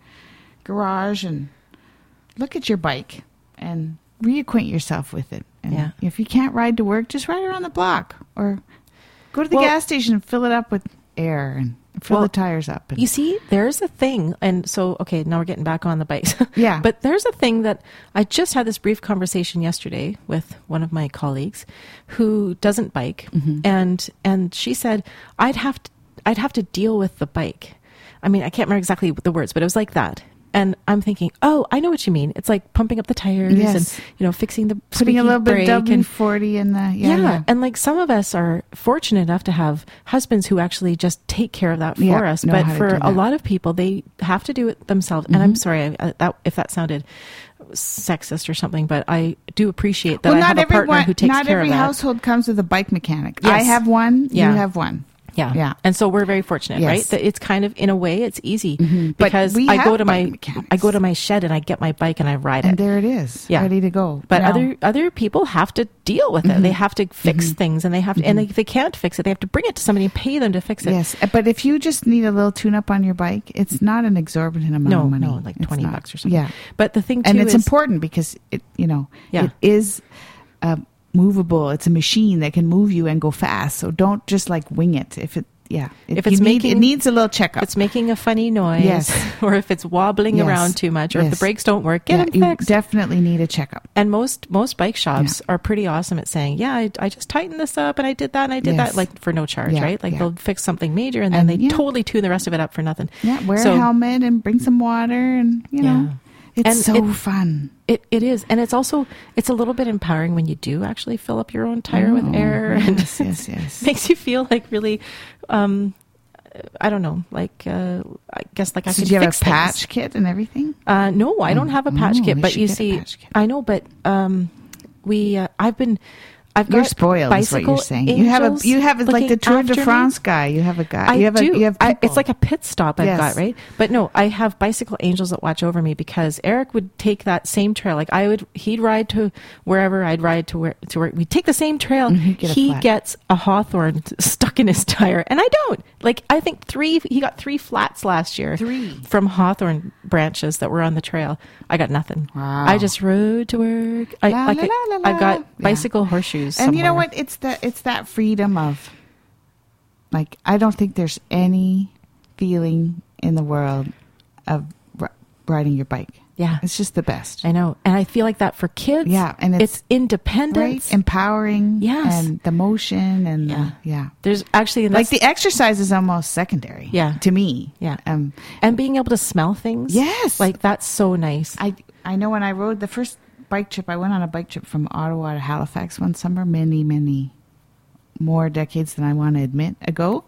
garage and look at your bike and reacquaint yourself with it. And Yeah. if you can't ride to work, just ride around the block or go to the Well- gas station and fill it up with air and fill Well, the tires up. And You see, there's a thing, and so okay, now we're getting back on the bikes. Yeah. But there's a thing that I just had this brief conversation yesterday with one of my colleagues who doesn't bike, Mm-hmm. and and she said I'd have to I'd have to deal with the bike. I mean, I can't remember exactly the words, but it was like that. And I'm thinking, oh, I know what you mean. It's like pumping up the tires Yes. and, you know, fixing the putting a squeaky little bit brake of W and forty in the yeah, yeah, yeah. and like some of us are fortunate enough to have husbands who actually just take care of that for Yeah, us. know But how to for do a that. lot of people, they have to do it themselves. And I'm sorry I, I, that if that sounded sexist or something, but I do appreciate that well, I not have a partner everyone, who takes not care every of that. household comes with a bike mechanic. Yes. I have one. Yeah. You have one. Yeah. Yeah. And so we're very fortunate, Yes. right? That it's kind of, in a way, it's easy But because we I have go to my, bike mechanics. I go to my shed and I get my bike and I ride And it. there it is, Yeah. ready to go. But Now- other other people have to deal with it. They have to fix things, and they have to, and if they can't fix it, they have to bring it to somebody and pay them to fix it. Yes, but if you just need a little tune-up on your bike, it's not an exorbitant amount No, of money. no, like It's twenty not. bucks or something. Yeah, But the thing too and it's is, important because it, you know, Yeah. it is uh, movable. It's a machine that can move you and go fast. So don't just like wing it. If it, yeah, it, If it's you need, making- it needs a little checkup. if it's making a funny noise, Yes. or if it's wobbling Yes. around too much, or if the Yes. brakes don't work, get yeah, them you fixed. definitely need a checkup. And most most bike shops are pretty awesome at saying, yeah, I, I just tightened this up and I did that and I did Yes. that, like for no charge, Yeah, right? Like yeah. they'll fix something major and then And, they yeah. totally tune the rest of it up for nothing. Yeah, wear So- a helmet and bring some water, and you know, Yeah. it's And so it- fun. It it is, and it's also it's a little bit empowering when you do actually fill up your own tire with Oh, air, and yes, yes, yes. makes you feel like really, um, I don't know, like uh, I guess like I So could do you have a fix things. patch kit and everything? Uh, no, I don't have a patch Oh, kit, we but should you get a see, patch kit. I know, but um, we, uh, I've been, I've got You're spoiled, is what you're saying. You have a you have a, like the Tour de France me. guy. You have a guy. I you have do. A, you have I, it's like a pit stop I've yes. got, right? But no, I have bicycle angels that watch over me because Eric would take that same trail. Like I would, he'd ride to wherever, I'd ride to where to where we'd take the same trail. Mm-hmm, get he gets a hawthorn stuck in his tire, and I don't. Like I think three. He got three flats last year. Three from hawthorn branches that were on the trail. I got nothing. Wow. I just rode to work. I la, like la, la, la, I've got yeah. bicycle horseshoes. And somewhere. you know what? It's the it's that freedom of, like, I don't think there's any feeling in the world of r- riding your bike. Yeah, it's just the best. I know, and I feel like that for kids. Yeah, and it's, it's independence, right? Empowering. Yes, and the motion and yeah, the, yeah. There's actually like the exercise is almost secondary. Yeah, to me. Yeah, um, and being able to smell things. Yes, like that's so nice. I I know when I rode the first bike trip, I went on a bike trip from Ottawa to Halifax one summer, many many more decades than I want to admit ago,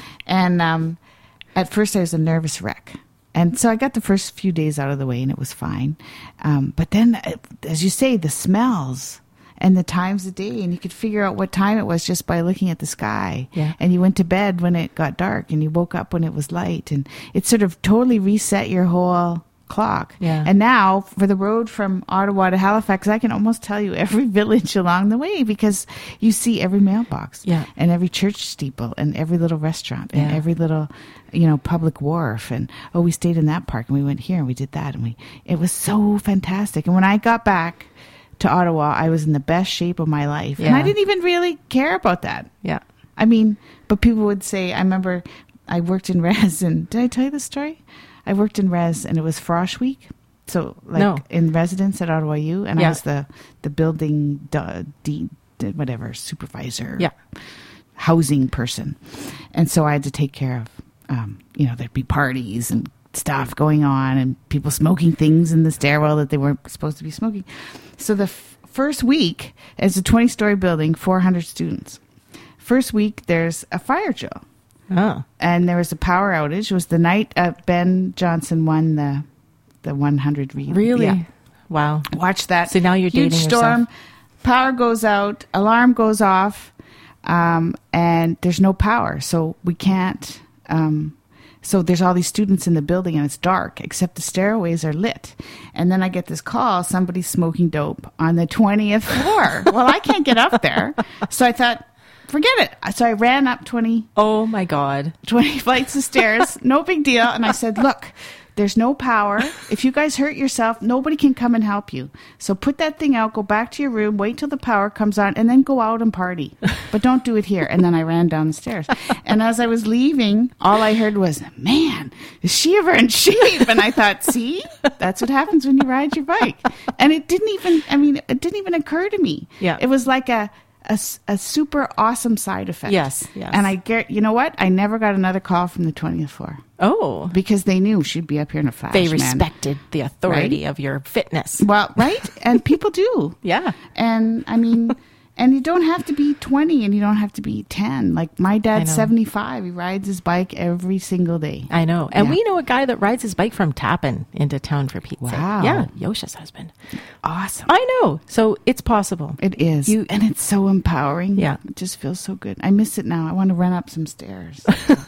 and um, at first I was a nervous wreck. And so I got the first few days out of the way and it was fine. Um, but then, as you say, the smells and the times of day, and you could figure out what time it was just by looking at the sky. Yeah. And you went to bed when it got dark and you woke up when it was light. And it sort of totally reset your whole clock. Yeah. And now for the road from Ottawa to Halifax, I can almost tell you every village along the way because you see every mailbox. Yeah. And every church steeple and every little restaurant and yeah. every little, you know, public wharf. And, oh, we stayed in that park and we went here and we did that. And we, it was so fantastic. And when I got back to Ottawa, I was in the best shape of my life. Yeah. And I didn't even really care about that. Yeah. I mean, but people would say, I remember I worked in res and did I tell you the story? I worked in res and it was Frosh Week. So like no. in residence at Ottawa U, and yeah. I was the, the building, d- d- d- whatever, supervisor, yeah. housing person. And so I had to take care of, um, you know, there'd be parties and stuff going on and people smoking things in the stairwell that they weren't supposed to be smoking. So the f- first week, it's a twenty-story building, four hundred students. First week, there's a fire drill. Oh. And there was a power outage. It was the night uh, Ben Johnson won the the one hundred relay. Really? Yeah. Wow. Watch that. So now you're huge dating storm. yourself. Power goes out. Alarm goes off. Um, and there's no power. So we can't... Um, so there's all these students in the building and it's dark, except the stairways are lit. And then I get this call, somebody's smoking dope on the twentieth floor. Well, I can't get up there. So I thought, forget it. So I ran up twenty, oh my God, twenty flights of stairs. No big deal. And I said, look, there's no power. If you guys hurt yourself, nobody can come and help you. So put that thing out, go back to your room, wait till the power comes on, and then go out and party. But don't do it here. And then I ran down the stairs. And as I was leaving, all I heard was, man, is she ever in shape? And I thought, see, that's what happens when you ride your bike. And it didn't even, I mean, it didn't even occur to me. Yeah. It was like a, A, a super awesome side effect. Yes, yes. And I get, you know what? I never got another call from the twentieth floor. Oh. Because they knew she'd be up here in a flash. They man. respected the authority Right? of your fitness. Well, right? And people do. Yeah. And I mean, and you don't have to be twenty and you don't have to be ten. Like my dad's seventy-five. He rides his bike every single day. I know. And Yeah. we know a guy that rides his bike from Tappan into town for Pete's sake. Wow. Yeah. Yosha's husband. Awesome. I know. So it's possible. It is. You- and it's so empowering. Yeah. It just feels so good. I miss it now. I want to run up some stairs.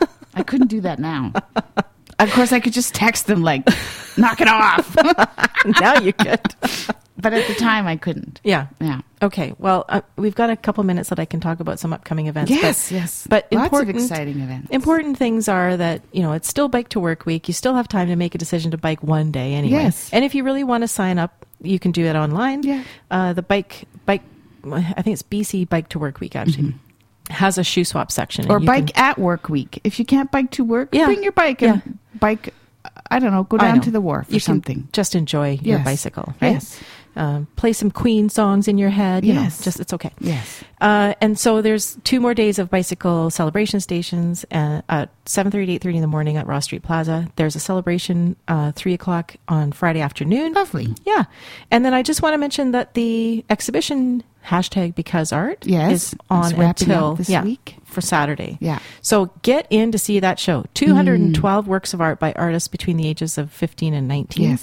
I couldn't do that now. Of course, I could just text them like, knock it off. Now you could. But at the time, I couldn't. Yeah. Yeah. Okay. Well, uh, we've got a couple minutes that I can talk about some upcoming events. Yes, but, yes. But lots important, of exciting events. Important things are that, you know, it's still Bike to Work Week. You still have time to make a decision to bike one day anyway. Yes. And if you really want to sign up, you can do it online. Yeah. Uh, the bike, bike, I think it's B C Bike to Work Week actually. Mm-hmm. Has a shoe swap section. Or and you bike can, at work week. If you can't bike to work, Yeah. bring your bike and Yeah. bike, I don't know, go I down know. to the wharf or you something. Can just enjoy your Yes. bicycle, right? Yes. Um, play some Queen songs in your head. You Yes. know, just it's okay. Yes. Uh, and so there's two more days of bicycle celebration stations uh, at seven thirty to eight thirty in the morning at Ross Street Plaza. There's a celebration uh, three o'clock on Friday afternoon. Lovely. Yeah. And then I just want to mention that the exhibition hashtag Because Art Yes. is on It's wrapping until up this yeah, week. for Saturday. Yeah. So get in to see that show. two hundred twelve Mm. works of art by artists between the ages of fifteen and nineteen. Yes.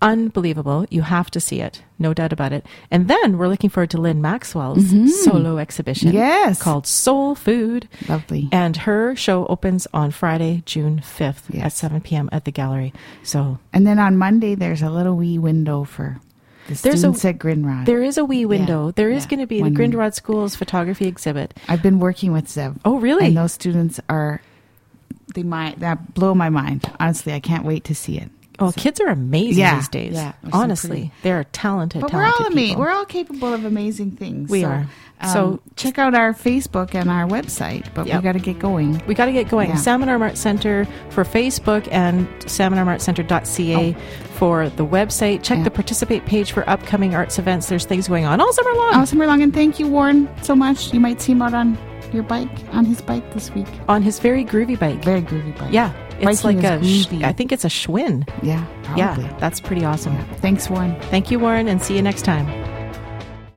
unbelievable. You have to see it. No doubt about it. And then we're looking forward to Lynn Maxwell's mm-hmm. solo exhibition. Yes. Called Soul Food. Lovely. And her show opens on Friday, June fifth yes. at seven p.m. at the gallery. So, and then on Monday, there's a little wee window for the students a, at Grindrod. There is a wee window. Yeah. There is yeah. going to be One the Grindrod School's photography exhibit. I've been working with Zev. Oh, really? And those students are, they might, that blow my mind. Honestly, I can't wait to see it. Oh, so, kids are amazing yeah, these days. Yeah, honestly, pretty, they're talented. But talented we're all amazing. people. We're all capable of amazing things. We so, are. Um, so check out our Facebook and our website. But yep. we got to get going. We got to get going. Yeah. Salmon Arm Art Center for Facebook and salmon arm art center dot c a oh. for the website. Check yeah. the participate page for upcoming arts events. There's things going on all summer long. All summer long. And thank you, Warren, so much. You might see him out on your bike, on his bike this week. On his very groovy bike. Very groovy bike. Yeah. It's Biking like a, sh- groovy. I think it's a Schwinn. Yeah, probably. Yeah, that's pretty awesome. Yeah. Thanks, Warren. Thank you, Warren, and see you next time.